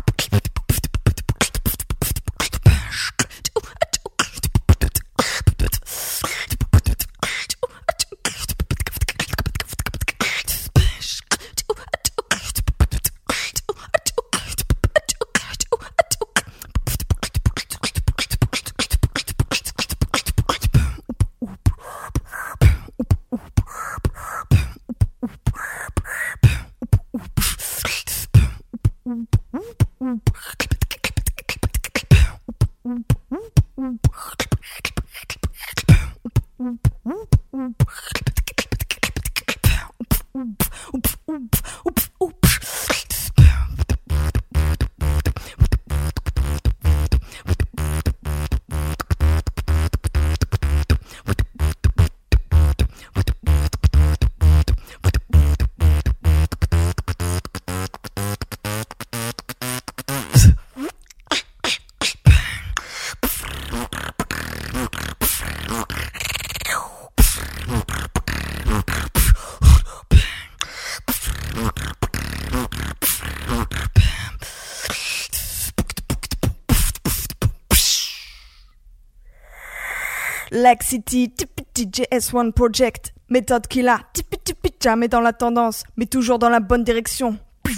Lag City, T J S one Project, méthode Killa, jamais dans la tendance, mais toujours dans la bonne direction.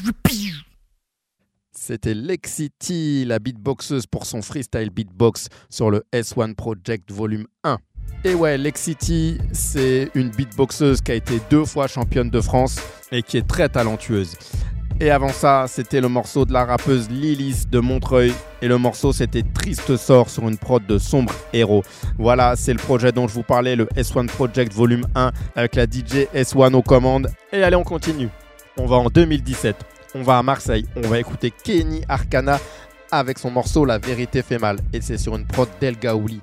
C'était Lexity, la beatboxeuse pour son freestyle beatbox sur le S one Project volume un. Et ouais, Lexity, c'est une beatboxeuse qui a été deux fois championne de France et qui est très talentueuse. Et avant ça, c'était le morceau de la rappeuse Lilith de Montreuil. Et le morceau, c'était Triste Sort sur une prod de Sombre Héros. Voilà, c'est le projet dont je vous parlais, le S one Project volume un, avec la D J S one aux commandes. Et allez, on continue. On va en deux mille dix-sept. On va à Marseille. On va écouter Kenny Arcana avec son morceau La Vérité Fait Mal. Et c'est sur une prod d'El Gaouli.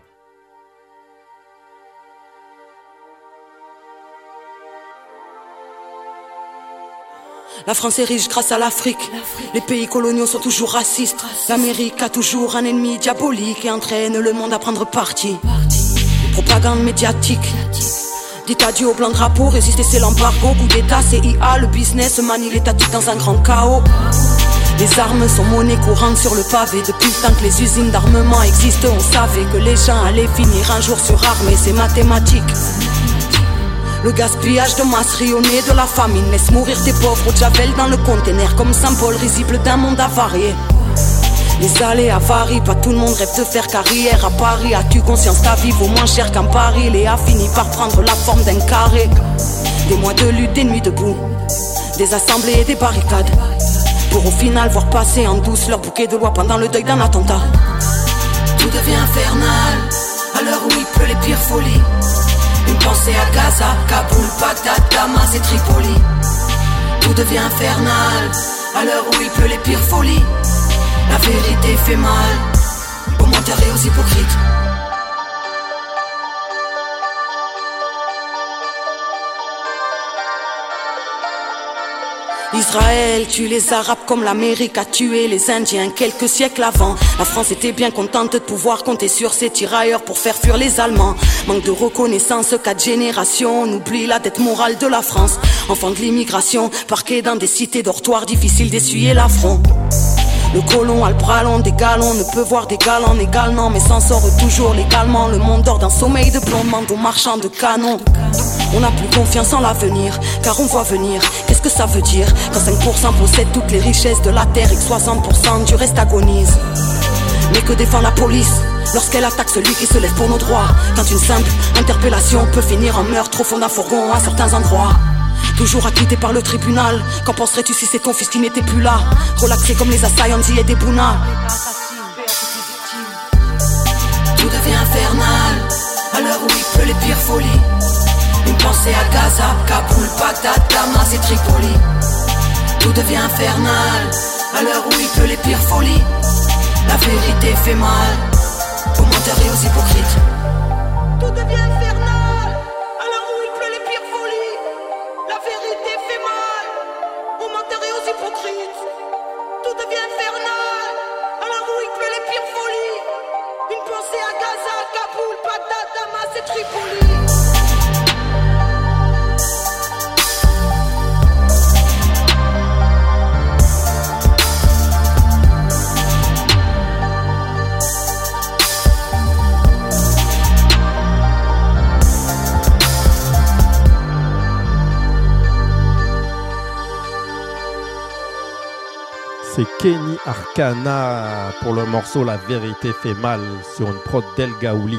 La France est riche grâce à l'Afrique. Les pays coloniaux sont toujours racistes. L'Amérique a toujours un ennemi diabolique et entraîne le monde à prendre parti. Propagande médiatique. Dites adieu au blanc drapeau, résister c'est l'embargo. Coup d'état, C I A, le business manie l'étatique dans un grand chaos. Les armes sont monnaie courante sur le pavé. Depuis le temps que les usines d'armement existent, on savait que les gens allaient finir un jour surarmés, c'est mathématique. Le gaspillage de masse rayonnée de la famine laisse mourir tes pauvres au javel dans le conteneur comme symbole risible d'un monde avarié. Les aléas varient, pas tout le monde rêve de faire carrière à Paris. As-tu conscience ta vie vaut moins cher qu'en Paris? Léa finit par prendre la forme d'un carré. Des mois de lutte, des nuits debout, des assemblées et des barricades, pour au final voir passer en douce leur bouquet de loi pendant le deuil d'un attentat. Tout devient infernal, à l'heure où il pleut les pires folies. Une pensée à Gaza, Kaboul, Bagdad, Damas et Tripoli. Tout devient infernal, à l'heure où il pleut les pires folies. La vérité fait mal, aux menteurs et aux hypocrites. Israël tue les Arabes comme l'Amérique a tué les Indiens quelques siècles avant. La France était bien contente de pouvoir compter sur ses tirailleurs pour faire fuir les Allemands. Manque de reconnaissance, quatre générations, on oublie la dette morale de la France. Enfant de l'immigration, parqué dans des cités dortoirs, difficile d'essuyer l'affront. Le colon a le bras long des galons, ne peut voir des galants également, mais s'en sort toujours légalement. Le monde dort d'un sommeil de plomb, demande aux marchands de canons. On n'a plus confiance en l'avenir, car on voit venir. Qu'est-ce que ça veut dire quand cinq pour cent possèdent toutes les richesses de la terre et que soixante pour cent du reste agonise? Mais que défend la police lorsqu'elle attaque celui qui se lève pour nos droits? Quand une simple interpellation peut finir en meurtre au fond d'un fourgon à certains endroits. Toujours acquitté par le tribunal. Qu'en penserais-tu si c'est ton fils qui n'était plus là? Relaxé comme les assaillants d'I des Bouna. Tout devient infernal, à l'heure où il pleut les pires folies. Une pensée à Gaza, Kaboul, Bagdad, Damas et Tripoli. Tout devient infernal, à l'heure où il pleut les pires folies. La vérité fait mal, aux menteurs et aux hypocrites. Tout devient infernal, à l'heure où il pleut les pires folies. La vérité fait mal, aux menteurs et aux hypocrites. Tout devient infernal, à l'heure où il pleut les pires folies. Une pensée à Gaza, Kaboul, Bagdad, Damas et Tripoli. C'est Kenny Arcana pour le morceau La Vérité fait mal sur une prod d'El Gaouli.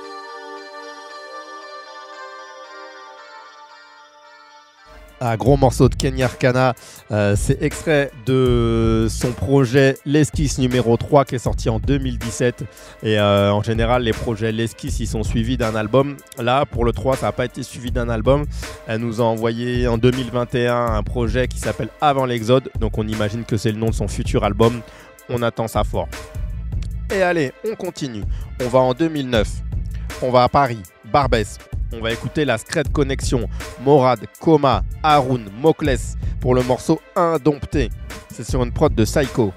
Un gros morceau de Kenny Arcana, euh, c'est extrait de son projet L'Esquisse numéro trois qui est sorti en deux mille dix-sept. Et euh, en général, les projets L'Esquisse, ils sont suivis d'un album. Là, pour le trois, ça n'a pas été suivi d'un album. Elle nous a envoyé en deux mille vingt et un un projet qui s'appelle Avant l'Exode. Donc on imagine que c'est le nom de son futur album. On attend ça fort. Et allez, on continue. On va en deux mille neuf. On va à Paris, Barbès. On va écouter la Scred Connection, Morad, Koma, Haroun, Mokles pour le morceau Indompté. C'est sur une prod de Psycho.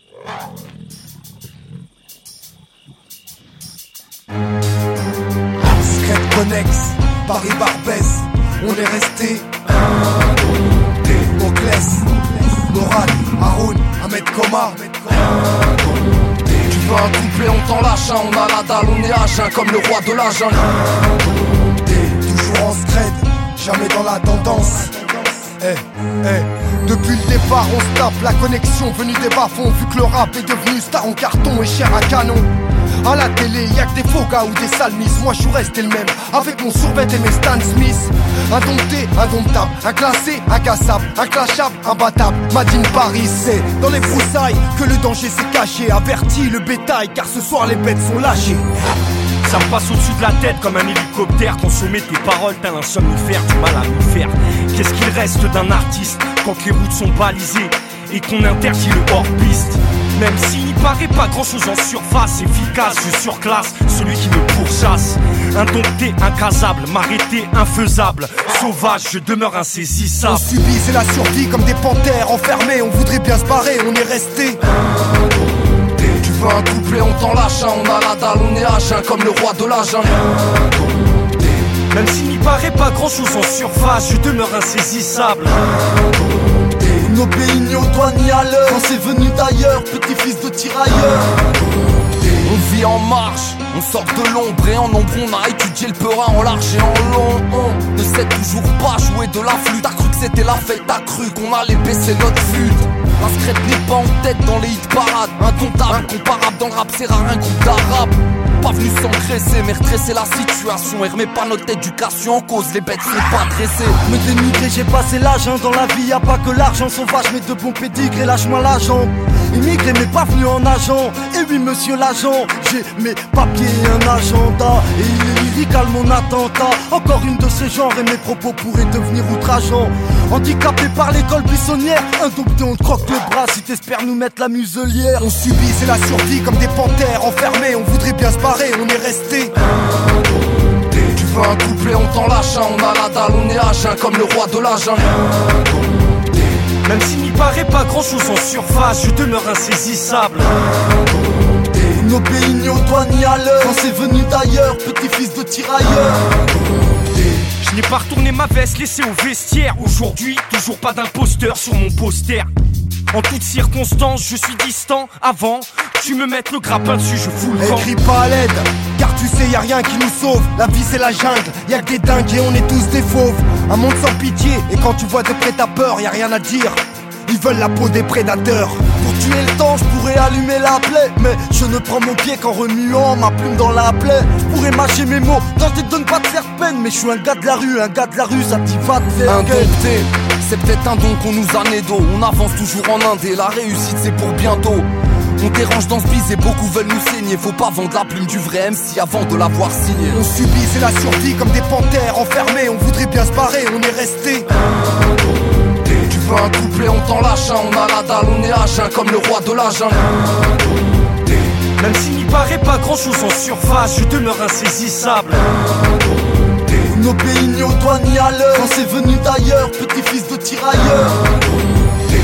Scred Connex, Paris Barbès, on est resté indompté. Mokles, Morad, Haroun, Ahmed Koma, indompté. Tu veux un couplet, on t'en lâche, hein. On a la dalle, on est H, hein, comme le roi de la jungle. Toujours en scred, jamais dans la tendance. Eh, eh, depuis le départ on se tape la connexion venue des bas-fonds. Vu que le rap est devenu star en carton et cher à canon. À la télé y'a que des faux gars ou des salmisses. Moi je suis resté le même, avec mon survêt et mes Stan Smith. Indompté, indomptable, inclassé, incassable, inclashable, imbattable. Madine Paris, c'est dans les broussailles que le danger s'est caché. Averti le bétail car ce soir les bêtes sont lâchées. Ça me passe au-dessus de la tête comme un hélicoptère. Consommer tes paroles, t'as un somnifère, du mal à nous faire. Qu'est-ce qu'il reste d'un artiste quand les routes sont balisées et qu'on interdit le hors-piste? Même s'il paraît pas grand-chose en surface, efficace, je surclasse celui qui me pourchasse. Indompté, incasable, m'arrêter, infaisable. Sauvage, je demeure insaisissable. On subit, c'est la survie comme des panthères enfermés. On voudrait bien se barrer, on est resté indompté. Tu veux un couplet, on t'en lâche, hein. On a la dalle, on est H, hein, comme le roi de la jungle. Indompté. Même s'il n'y paraît pas grand-chose en surface, je demeure insaisissable. Indompté. Nos pays n'y au doigt ni à l'heure. Quand c'est venu d'ailleurs, petit-fils de tirailleur. Indompté. On vit en marche, on sort de l'ombre et en ombre on a étudié le peurin en large et en long. On ne sait toujours pas jouer de la flûte. T'as cru que c'était la fête, t'as cru qu'on allait baisser notre flûte. La Scred n'est pas en tête dans les hit parades. Incontable, incomparable dans le rap, c'est rare un groupe d'arabe. Pas venu s'engraisser, mais redresser la situation. Et remet pas notre éducation en cause, les bêtes sont pas dressées. Me dénigrer, j'ai passé l'âge, hein. Dans la vie y'a pas que l'argent sauvage, mais de bons pédigrés, lâche-moi la jambe. Immigré mais pas venu en agent. Et oui monsieur l'agent, j'ai mes papiers et un agenda. Et il est lyrical mon attentat. Encore une de ces genres et mes propos pourraient devenir outrageants. Handicapé par l'école buissonnière, indompté on te croque le bras si t'espères nous mettre la muselière. On subit c'est la survie comme des panthères enfermés. On voudrait bien se barrer, on est resté indompté. Tu veux un couplet, on t'en lâche un. On a la dalle, on est H un comme le roi de la jungle. Indompté. Même s'il n'y paraît pas grand chose en surface, je demeure insaisissable. Indompté. Nos pays ni au doigt ni à l'heure. Quand c'est venu d'ailleurs, petit-fils de tirailleur. Indompté. Je n'ai pas retourné ma veste laissée au vestiaire. Aujourd'hui, toujours pas d'imposteur sur mon poster. En toutes circonstances, je suis distant. Avant, tu me mettes le grappin dessus, je fous le camp. Écris pas à l'aide, car tu sais y'a rien qui nous sauve. La vie c'est la jungle, y'a que des dingues et on est tous des fauves. Un monde sans pitié, et quand tu vois de près ta peur, y'a rien à dire. Ils veulent la peau des prédateurs. Pour tuer le temps, je pourrais allumer la plaie, mais je ne prends mon pied qu'en remuant ma plume dans la plaie. Je pourrais mâcher mes mots, quand je te donne pas de faire peine. Mais je suis un gars de la rue, un gars de la rue, ça t'y va te faire. Indompté, c'est peut-être un don qu'on nous a né d'eau. On avance toujours en Inde et la réussite c'est pour bientôt. On dérange dans ce bise et beaucoup veulent nous saigner. Faut pas vendre la plume du vrai M C avant de l'avoir signé. On subit, c'est la survie comme des panthères enfermés. On voudrait bien se barrer, on est resté indompté. Tu veux un couplet, on t'en lâche un. On a la dalle, on est H un comme le roi de la jungle. Indompté. Même s'il n'y paraît pas grand chose en surface, je demeure insaisissable. Indompté. Nos pays ni au doigt ni à l'heure. Quand c'est venu d'ailleurs, petit-fils de tirailleur. Indompté.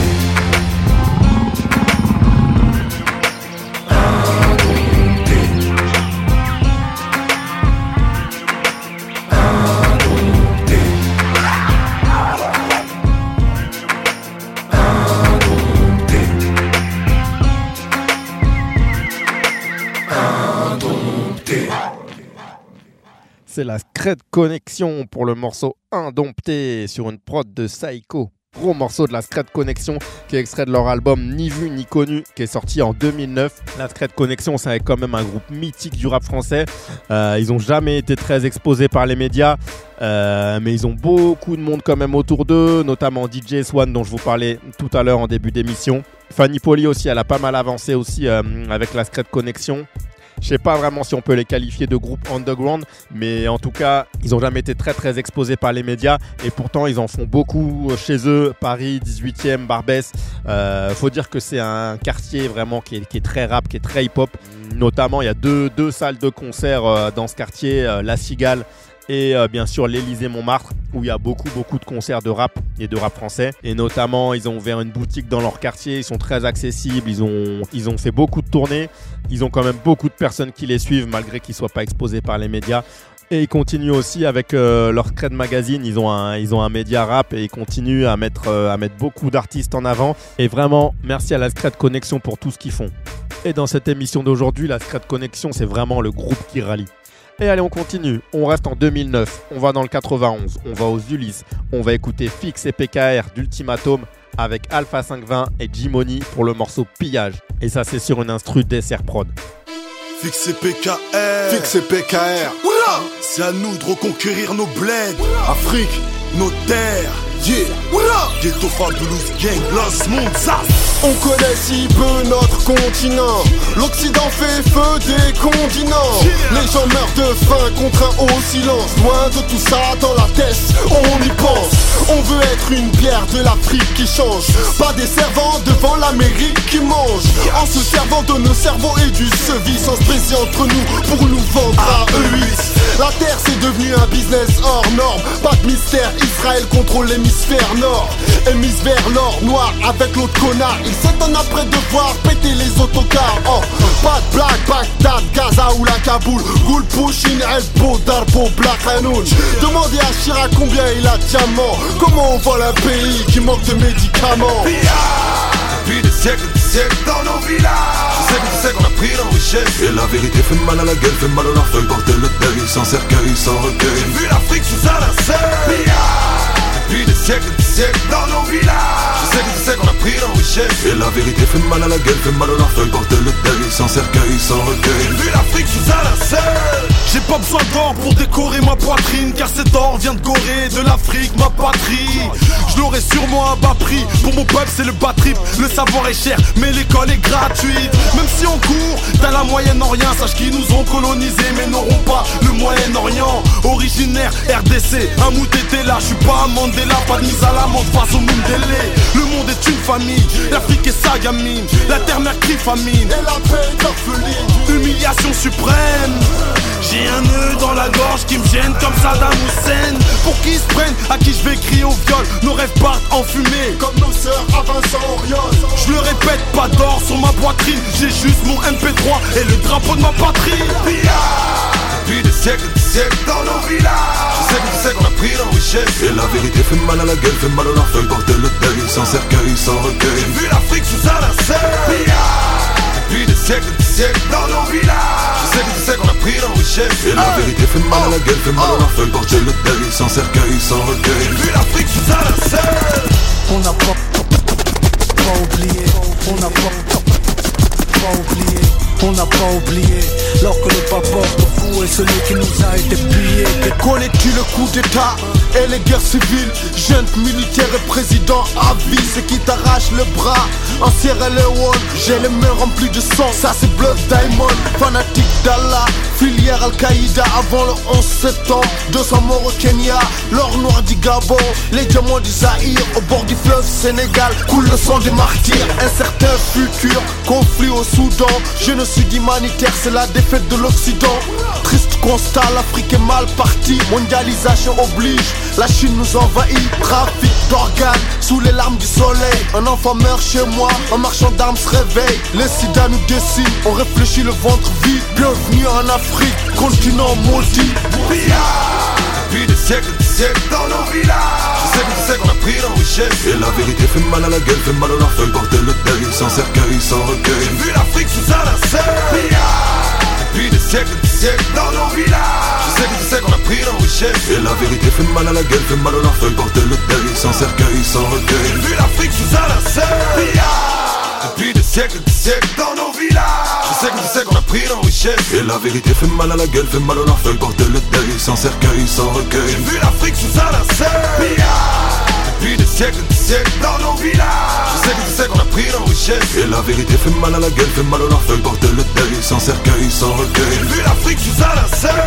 C'est la Scred Connection pour le morceau Indompté sur une prod de Psycho. Gros morceau de la Scred Connection qui est extrait de leur album Ni Vu Ni Connu qui est sorti en deux mille neuf. La Scred Connection, c'est quand même un groupe mythique du rap français. Euh, ils n'ont jamais été très exposés par les médias, euh, mais ils ont beaucoup de monde quand même autour d'eux, notamment D J Swan dont je vous parlais tout à l'heure en début d'émission. Fanny Poli aussi, elle a pas mal avancé aussi euh, avec la Scred Connection. Je sais pas vraiment si on peut les qualifier de groupe underground, mais en tout cas, ils n'ont jamais été très très exposés par les médias et pourtant ils en font beaucoup chez eux. Paris, dix-huitième, Barbès. Euh, faut dire que c'est un quartier vraiment qui est, qui est très rap, qui est très hip-hop. Notamment, il y a deux, deux salles de concert euh, dans ce quartier, euh, La Cigale et euh, bien sûr l'Élysée-Montmartre, où il y a beaucoup beaucoup de concerts de rap et de rap français. Et notamment, ils ont ouvert une boutique dans leur quartier, ils sont très accessibles, ils ont, ils ont fait beaucoup de tournées. Ils ont quand même beaucoup de personnes qui les suivent malgré qu'ils ne soient pas exposés par les médias. Et ils continuent aussi avec euh, leur Scred Magazine. Ils ont, un, ils ont un média rap et ils continuent à mettre, euh, à mettre beaucoup d'artistes en avant. Et vraiment, merci à la Scred Connection pour tout ce qu'ils font. Et dans cette émission d'aujourd'hui, la Scred Connection, c'est vraiment le groupe qui rallie. Et allez, on continue. On reste en deux mille neuf. On va dans le quatre-vingt-onze. On va aux Ulysses. On va écouter Fix et P K R d'Ultimatum avec Alpha cinq vingt et Jimony pour le morceau Pillage. Et ça, c'est sur une instru D S R Prod. Fix et P K R, Fix et P K R. Oula, c'est à nous de reconquérir nos bleds. Afrique, nos terres. Yeah, oula, Ghetto Fabulous Gang, Los Monzas. On connaît si peu notre continent. L'Occident fait feu des continents. Les gens meurent de faim, contraints au silence. Loin de tout ça, dans la tête, on y pense. On veut être une bière de l'Afrique qui change. Pas des servants devant l'Amérique qui mange. En se servant de nos cerveaux et du sevis, sans se baiser entre nous pour nous vendre à E huit. La terre c'est devenu un business hors norme. Pas de mystère, Israël contrôle l'hémisphère nord. Hémisphère nord, noir avec l'autre connard. Il s'étonne après de voir péter les autocars. Oh, pas de blague, Bagdad, Gaza ou la Kaboul. Goul Pouchine, Esbo, Darbo, Black Hanouch. Demandez à Chirac combien il a de diamants. Comment on vole un pays qui manque de médicaments. Depuis des siècles et des siècles dans nos villages. Je sais que tu sais qu'on a pris nos richesses. Et la vérité fait mal à la gueule, fait mal à la feuille. Porter le deuil sans cercueil, sans recueil. J'ai vu l'Afrique sous un linceul. Depuis des siècles et des siècles dans nos villages. Je sais que tu sais qu'on a pris nos richesses. Et la vérité fait mal à la gueule, fait mal à la feuille. Porter le deuil sans cercueil, sans recueil. J'ai vu l'Afrique sous un linceul. J'ai pas besoin d'or pour décorer ma poitrine, car cet or vient de Corée, de l'Afrique, ma patrie. Je l'aurai sûrement à bas prix, pour mon peuple c'est le bas trip. Le savoir est cher, mais l'école est gratuite. Même si on court, t'as la Moyen-Orient. Sache qu'ils nous ont colonisés, mais n'auront pas le Moyen-Orient. Originaire R D C, un mout était là. Je suis pas un Mandela, pas de mise à l'amende face au Mundélé. Le monde est une famille, l'Afrique est sa gamine. La terre mère crie famine, et la paix est orpheline. Humiliation suprême. J'ai un nœud dans la gorge qui me gêne comme Saddam Hussein. Pour qu'ils se prennent, à qui je vais crier au viol. Nos rêves partent en fumée, comme nos sœurs à Vincent Auriol. Je le répète, pas d'or sur ma poitrine. J'ai juste mon M P trois et le drapeau de ma patrie. Depuis des siècles et des siècles dans nos villages, je sais que tu sais qu'on a pris dans richesse. Et la vérité fait mal à la gueule, fait mal à la feuille. Porter le deuil sans cercueil, sans recueil. J'ai vu l'Afrique sous un linceul. Depuis des siècles et des siècles dans nos villages, je sais que tu sais qu'on a pris dans richesse. Et la vérité fait mal à la gueule, fait mal à la feuille. Porter le deuil sans cercueil, sans recueil. J'ai vu l'Afrique sous un linceul. On n'a pas, pas oublié, on n'a pas, pas oublié, on n'a pas oublié. Alors que le papa fou est celui qui nous a été pillé. Connais-tu le coup d'état et les guerres civiles? Jeune militaire et président à vie, c'est qui t'arrache le bras en Sierra Leone. J'ai les mains remplies de sang, ça c'est Blood Diamond. Fanatique d'Allah, filière Al-Qaïda avant le onze septembre. deux cents morts au Kenya, l'or noir du Gabon, les diamants du Zaïre. Au bord du fleuve Sénégal, coule le sang des martyrs. Un certain futur, conflit au Soudan. Génocide humanitaire, c'est la défaite de l'Occident. Triste constat, l'Afrique est mal partie. Mondialisation oblige, la Chine nous envahit. Trafic d'organes, sous les larmes du soleil. Un enfant meurt chez moi, un marchand d'armes se réveille. Les sida nous dessinent, on réfléchit le ventre vide. Bienvenue en Afrique, continent maudit. Depuis des siècles et des siècles dans nos villages, je sais que tu sais qu'on a pris dans richesse. Et la vérité fait mal à la gueule, fait mal à la feuille. Porter le deuil sans cercueil, sans recueil. J'ai vu l'Afrique sous un linceul. Depuis des siècles et des siècles dans nos villages, je sais que tu sais qu'on a pris dans richesse. Et la vérité fait mal à la gueule, fait mal à la feuille. Porter le deuil sans cercueil, sans recueil. J'ai vu l'Afrique sous un linceul. Depuis des siècles et des siècles dans nos villages, je sais que tu sais qu'on a pris dans richesse. Et la vérité fait mal à la gueule, fait mal à la feuille. Porter le deuil sans cercueil, sans recueil. J'ai vu l'Afrique sous un linceul. Depuis des siècles et des siècles dans nos villages, je sais que tu sais qu'on a pris dans richesse. Et la vérité fait mal à la gueule, fait mal à la feuille. Porter le deuil sans cercueil, sans recueil. J'ai vu l'Afrique sous un linceul.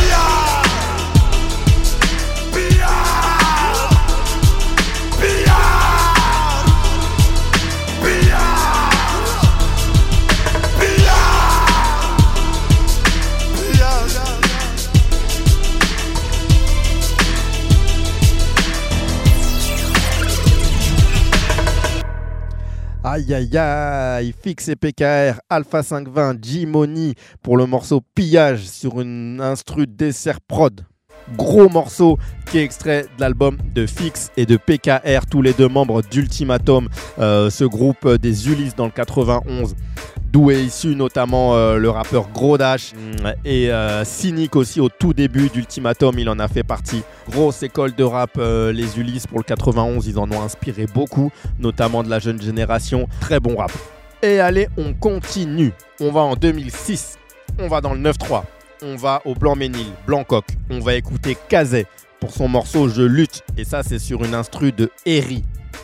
Aïe aïe aïe, Fix et P K R, Alpha cinq vingt, G-Money pour le morceau Pillage sur une instru Dessert Prod. Gros morceau qui est extrait de l'album de Fix et de P K R, tous les deux membres d'Ultimatum, euh, ce groupe des Ulysses dans le quatre-vingt-onze, d'où est issu notamment euh, le rappeur Gros Dash et euh, Cynic aussi au tout début d'Ultimatum, il en a fait partie. Grosse école de rap, euh, les Ulysses pour le quatre-vingt-onze, ils en ont inspiré beaucoup, notamment de la jeune génération. Très bon rap. Et allez, on continue. On va en deux mille six, on va dans le neuf trois. On va au Blanc-Ménil, Blancoc. On va écouter Kazé pour son morceau Je lutte. Et ça, c'est sur une instru de Eri.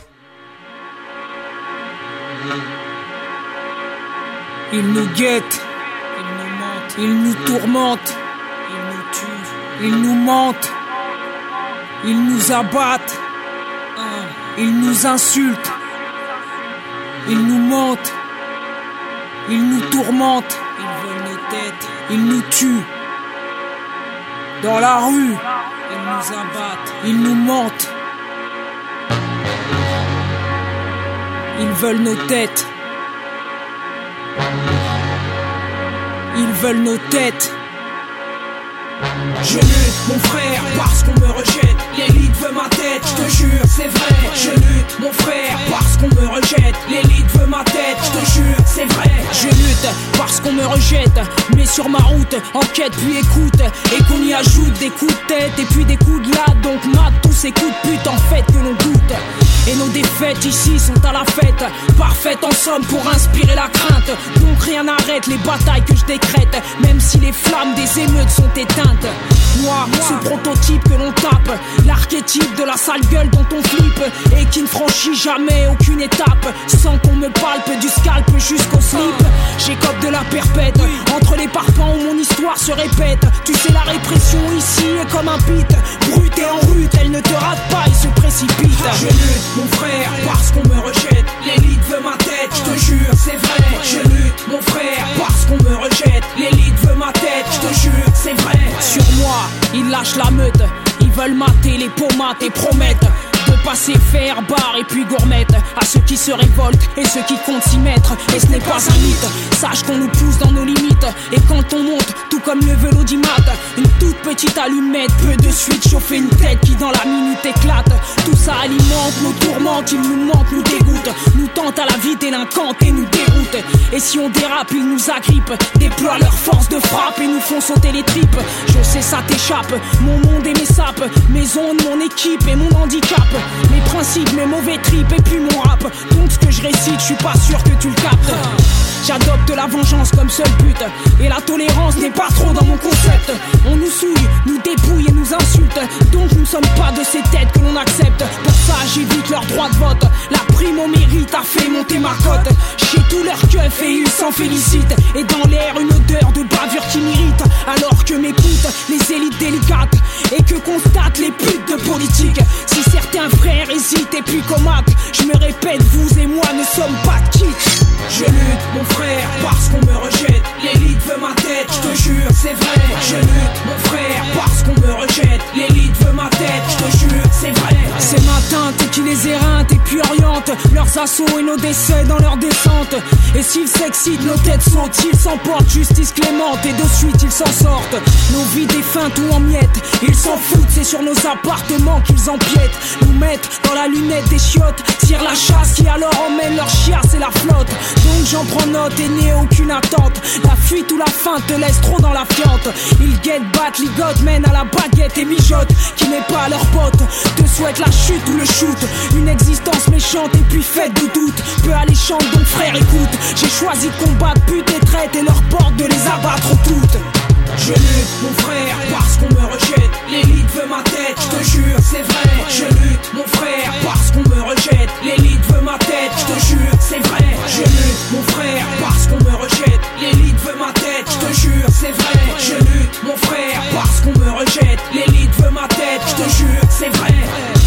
Ils nous guettent, ils nous mentent, ils nous tourmentent, ils nous tuent, ils nous mentent, ils nous abattent, ils nous insultent, ils nous mentent, ils nous tourmentent, ils veulent nos têtes, ils nous tuent. Dans la rue, ils nous abattent, ils nous mentent, ils veulent nos têtes. Ils veulent nos têtes. Je lutte, mon frère, parce qu'on me rejette. L'élite veut ma tête, je te jure, c'est vrai. Je lutte, mon frère, parce qu'on me rejette. L'élite veut ma tête, je te jure, c'est vrai. Je lutte, parce qu'on qu'on me rejette, mais sur ma route, enquête puis écoute, et qu'on y ajoute des coups de tête et puis des coups de latte. Donc mate tous ces coups de pute en fait que l'on goûte. Et nos défaites ici sont à la fête, parfaites en somme pour inspirer la crainte. Donc rien n'arrête les batailles que je décrète, même si les flammes des émeutes sont éteintes. Moi, ce prototype que l'on tape, l'archétype de la sale gueule dont on flippe, et qui ne franchit jamais aucune étape, sans qu'on me palpe du scalp jusqu'au slip. J'écope de la perpète, entre les parpaings où mon histoire se répète. Tu sais la répression ici est comme un pit, brute et en rute, elle ne te rate pas, il se précipite. Je lutte mon frère, parce qu'on me rejette, l'élite veut ma tête, je te jure c'est vrai. Je lutte mon frère, parce qu'on me rejette, l'élite veut ma tête, je te jure c'est vrai. Sur moi, ils lâchent la meute, ils veulent mater les pomates et promettent de passer faire, bar et puis gourmette. À ceux qui se révoltent et ceux qui comptent s'y mettre. Et ce n'est pas un mythe, sache qu'on nous pousse dans nos limites. Et quand on monte, tout comme le veut l'audimat, une toute petite allumette peut de suite chauffer une tête qui dans la minute éclate. Tout ça alimente nos tourmentes, ils nous mentent, nous dégoûtent, nous tentent à la vie délinquante et nous déroutent. Et si on dérape, ils nous agrippent, déploient leur force de frappe et nous font sauter les tripes. Je sais ça t'échappe, mon monde et mes sapes, mes ondes, mon équipe et mon handicap, mes principes, mes mauvais tripes et puis mon rap. Donc ce que je récite, je suis pas sûr que tu le captes. J'adopte la vengeance comme seul but, et la tolérance n'est pas trop dans mon concept. On nous souille, nous dépouille et nous insulte, donc nous ne sommes pas de ces têtes que l'on accepte. Pour ça j'évite leur droit de vote, la prime au mérite a fait monter ma cote. J'ai tout leur keuf et ils s'en félicitent, et dans l'air une odeur de bavure qui m'irrite. Alors que m'écoutent les élites délicates, et que constatent les putes de politique. Si certains frères hésitent et puis comatent, je me répète, vous et moi ne sommes pas de kitsch. Je lutte mon frère, parce qu'on me rejette, l'élite veut ma tête, je te jure c'est vrai. Je lutte mon frère, parce qu'on me rejette, l'élite veut ma tête, je te jure c'est vrai. C'est ma teinte qui les éreinte et puis oriente leurs assauts et nos décès dans leur descente. Et s'ils s'excitent, nos têtes sautent, ils s'emportent, justice clémente et de suite ils s'en sortent. Nos vies défuntes ou en miettes, ils s'en foutent, c'est sur nos appartements qu'ils empiètent. Nous mettent dans la lunette des chiottes, tirent la chasse qui alors emmène leur chiasse et la flotte. Donc j'en prends note et n'ai aucune attente, la fuite ou la feinte te laisse trop dans la fiente. Ils guettent, battent, ligotent, mènent à la baguette et mijotent, qui n'est pas leur pote, te souhaite la chute ou le shoot. Une existence méchante et puis faite de doute, peu alléchante donc frère écoute. J'ai choisi de combattre pute et traite et leur porte de les abattre toutes. Je lutte mon frère, parce qu'on me rejette, l'élite veut ma tête, je te jure c'est vrai. Je lutte mon frère, parce qu'on me rejette, l'élite veut ma tête, je te jure c'est vrai. Je lutte mon frère, parce qu'on me rejette, l'élite veut ma tête, je te jure c'est vrai. Je lutte mon frère, parce qu'on me rejette, l'élite veut ma tête, je te jure c'est vrai.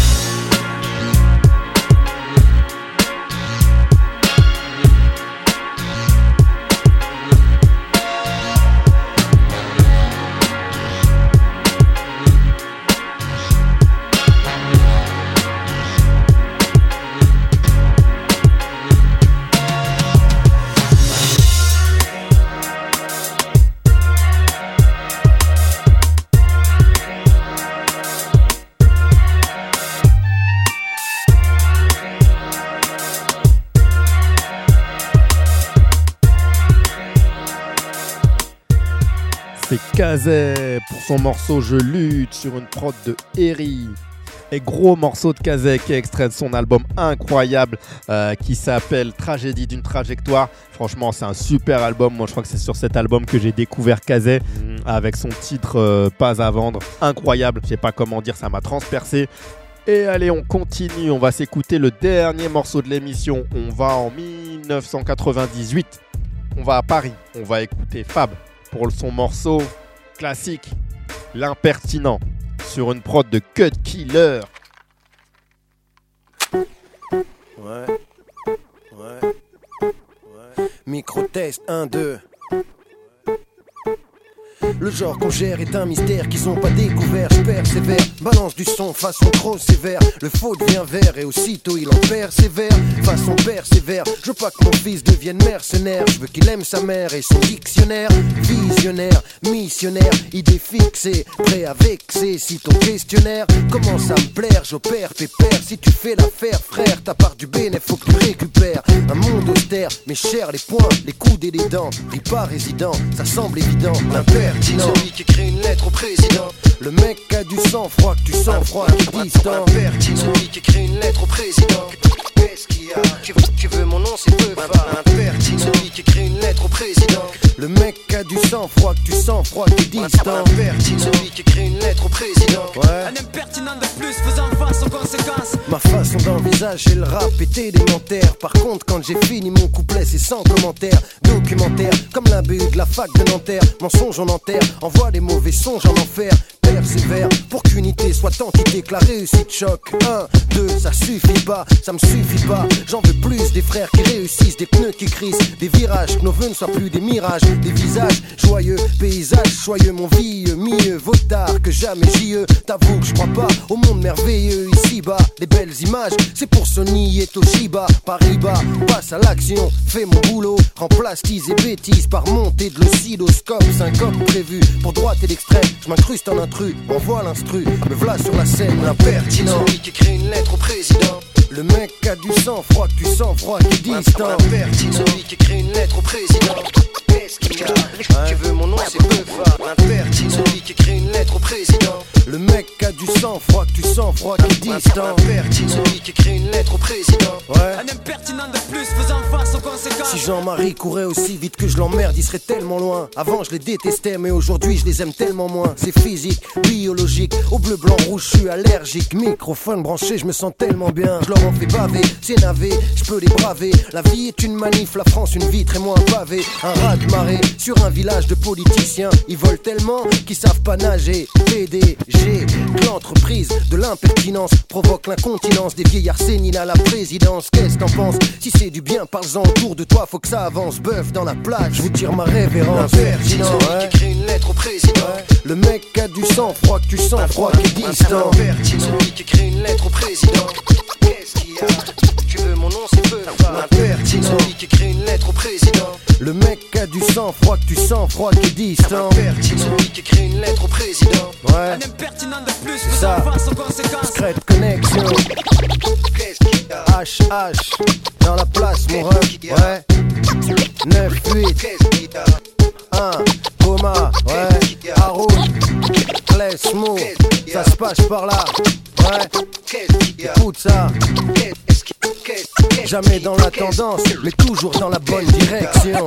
C'est Kazé pour son morceau Je lutte sur une prod de Eri. Et gros morceau de Kazé qui est extrait de son album incroyable euh, qui s'appelle Tragédie d'une trajectoire. Franchement, c'est un super album. Moi, je crois que c'est sur cet album que j'ai découvert Kazé mmh. avec son titre euh, Pas à vendre. Incroyable. Je sais pas comment dire, ça m'a transpercé. Et allez, on continue. On va s'écouter le dernier morceau de l'émission. On va en dix-neuf cent quatre-vingt-dix-huit. On va à Paris. On va écouter Fab pour son morceau classique, L'Impertinent, sur une prod de Cut Killer. Ouais, ouais, ouais. Micro-test, un, deux. Le genre qu'on gère est un mystère qu'ils ont pas découvert. Je persévère, balance du son façon trop sévère. Le faux devient vert et aussitôt il en persévère. Façon persévère, je veux pas que mon fils devienne mercenaire. Je veux qu'il aime sa mère et son dictionnaire. Visionnaire, missionnaire, idée fixée, prêt à vexer. Si ton questionnaire commence à me plaire, j'opère pépère. Si tu fais l'affaire frère, ta part du bénéf faut que tu récupères. Un monde austère, mais cher les poings, les coudes et les dents. Pris pas résident, ça semble évident. L'impertinent, celui qui écrit une lettre au président. Le mec a du sang froid, que tu sens froid, qui est distant. L'impertinent, celui qui écrit une lettre au président. Qu'est-ce qu'il y a? Tu veux, tu veux mon nom, c'est peu fort. L'impertinent, celui qui écrit une lettre au président. Le mec a du sang froid, que tu sens froid, qui est distant. L'impertinent, celui qui écrit une lettre au président. Ouais. Un impertinent de plus faisant face aux conséquences. Ma façon d'envisager le rap est élémentaire. Par contre, quand j'ai fini mon couplet, c'est sans commentaire. Documentaire, comme la B U de la fac de Nanterre. Mensonge en enterre, envoie des mauvais songes en enfer. Persévère, pour qu'unité soit entité, que la réussite choque. Un, deux, ça suffit pas, ça me suffit pas. J'en veux plus des frères qui réussissent, des pneus qui crissent, des virages, que nos vœux ne soient plus des mirages. Des visages joyeux, paysages soyeux, mon vieux, mieux vaut tard que jamais j'y e. T'avoue que je crois pas au monde merveilleux ici-bas. Les belles images, c'est pour Sony et Toshiba. Paris-Bas, passe à l'action, fais mon boulot. Remplace tease et bêtises par montée de l'oscilloscope. Syncope prévu pour droite et l'extrême. Je m'incruste en intrus, envoie l'instru. Me v'là sur la scène, l'impertinent. Celui qui écrit une lettre au président. Le mec a du sang froid, que tu sens froid, qui est distant. L'impertinent. Celui qui écrit une lettre au président. Qu'est-ce qu'il y a? Tu veux mon nom, c'est peu fort. L'impertinent. Celui qui écrit une lettre au président. Le mec a du sang froid, que tu sens froid, qui est distant. L'impertinent. Celui qui écrit une lettre au président. Ouais. Un impertinent de plus faisant face aux conséquences. Si Jean-Marie courait aussi vite que je l'emmerde, il serait tellement loin. Avant je les détestais, mais aujourd'hui je les aime tellement moins. C'est physique, biologique, au bleu, blanc, rouge, je suis allergique. Microphone branché, je me sens tellement bien. Je leur en fais baver, c'est navé, je peux les braver. La vie est une manif, la France une vitre et moi un pavé. Un raz de marée sur un village de politiciens. Ils volent tellement qu'ils savent pas nager. P D G, l'entreprise de l'impertinence provoque l'incontinence des vieillards séniles à la présidence. Qu'est-ce t'en penses? Si c'est du bien, parle-en autour de toi, faut que ça avance. Bœuf dans la plaque, je vous tire ma révérence. L'impertinent, ouais. Qui écrit une lettre au président. Ouais. Le mec a du sang froid, que tu sens froid, qui est distant. Celui qui écrit une lettre au président. Qu'est-ce qu'il y a? Tu veux mon nom, c'est peu fort. L'impertinent. Celui qui écrit une lettre au président. Le mec a du sang froid, que tu sens froid, qui est distant. L'impertinent. Celui qui écrit une lettre au président. Ouais. Un impertinent de plus faisant face aux conséquences. Secret connexion. H H dans la place, mon ref. Ouais. neuf huit un coma. Ouais. Haroun. Klesmo. Ça se passe par là. Ouais. Écoute ça. Jamais dans la tendance, mais toujours dans la bonne direction.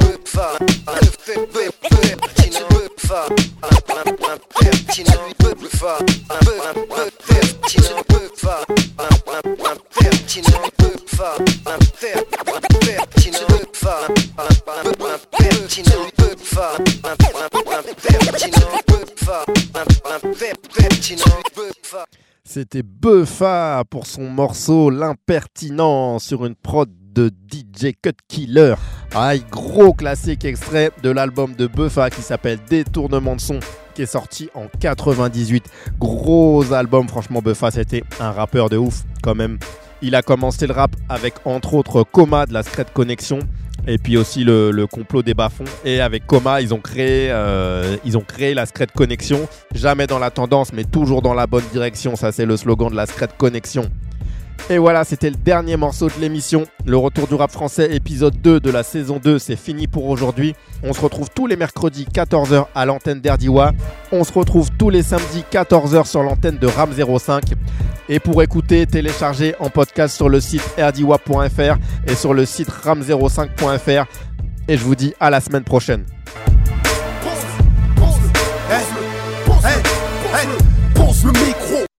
C'était Buffa pour son morceau L'Impertinent sur une prod de D J Cut Killer. Ah, gros classique extrait de l'album de Buffa qui s'appelle Détournement de son, qui est sorti en quatre-vingt-dix-huit. Gros album, franchement. Buffa, c'était un rappeur de ouf quand même. Il a commencé le rap avec entre autres Coma de la Secret Connection et puis aussi le, le complot des bas-fonds. Et avec Coma, ils ont créé, euh, ils ont créé la Secret Connection. Jamais dans la tendance, mais toujours dans la bonne direction. Ça, c'est le slogan de la Secret Connection. Et voilà, c'était le dernier morceau de l'émission. Le retour du rap français, épisode deux de la saison deux, c'est fini pour aujourd'hui. On se retrouve tous les mercredis quatorze heures à l'antenne d'Erdiwa. On se retrouve tous les samedis quatorze heures sur l'antenne de Ram zéro cinq. Et pour écouter, télécharger en podcast sur le site erdiwa point f r et sur le site ram zéro cinq point f r. Et je vous dis à la semaine prochaine. Hey, hey, hey, pose le micro.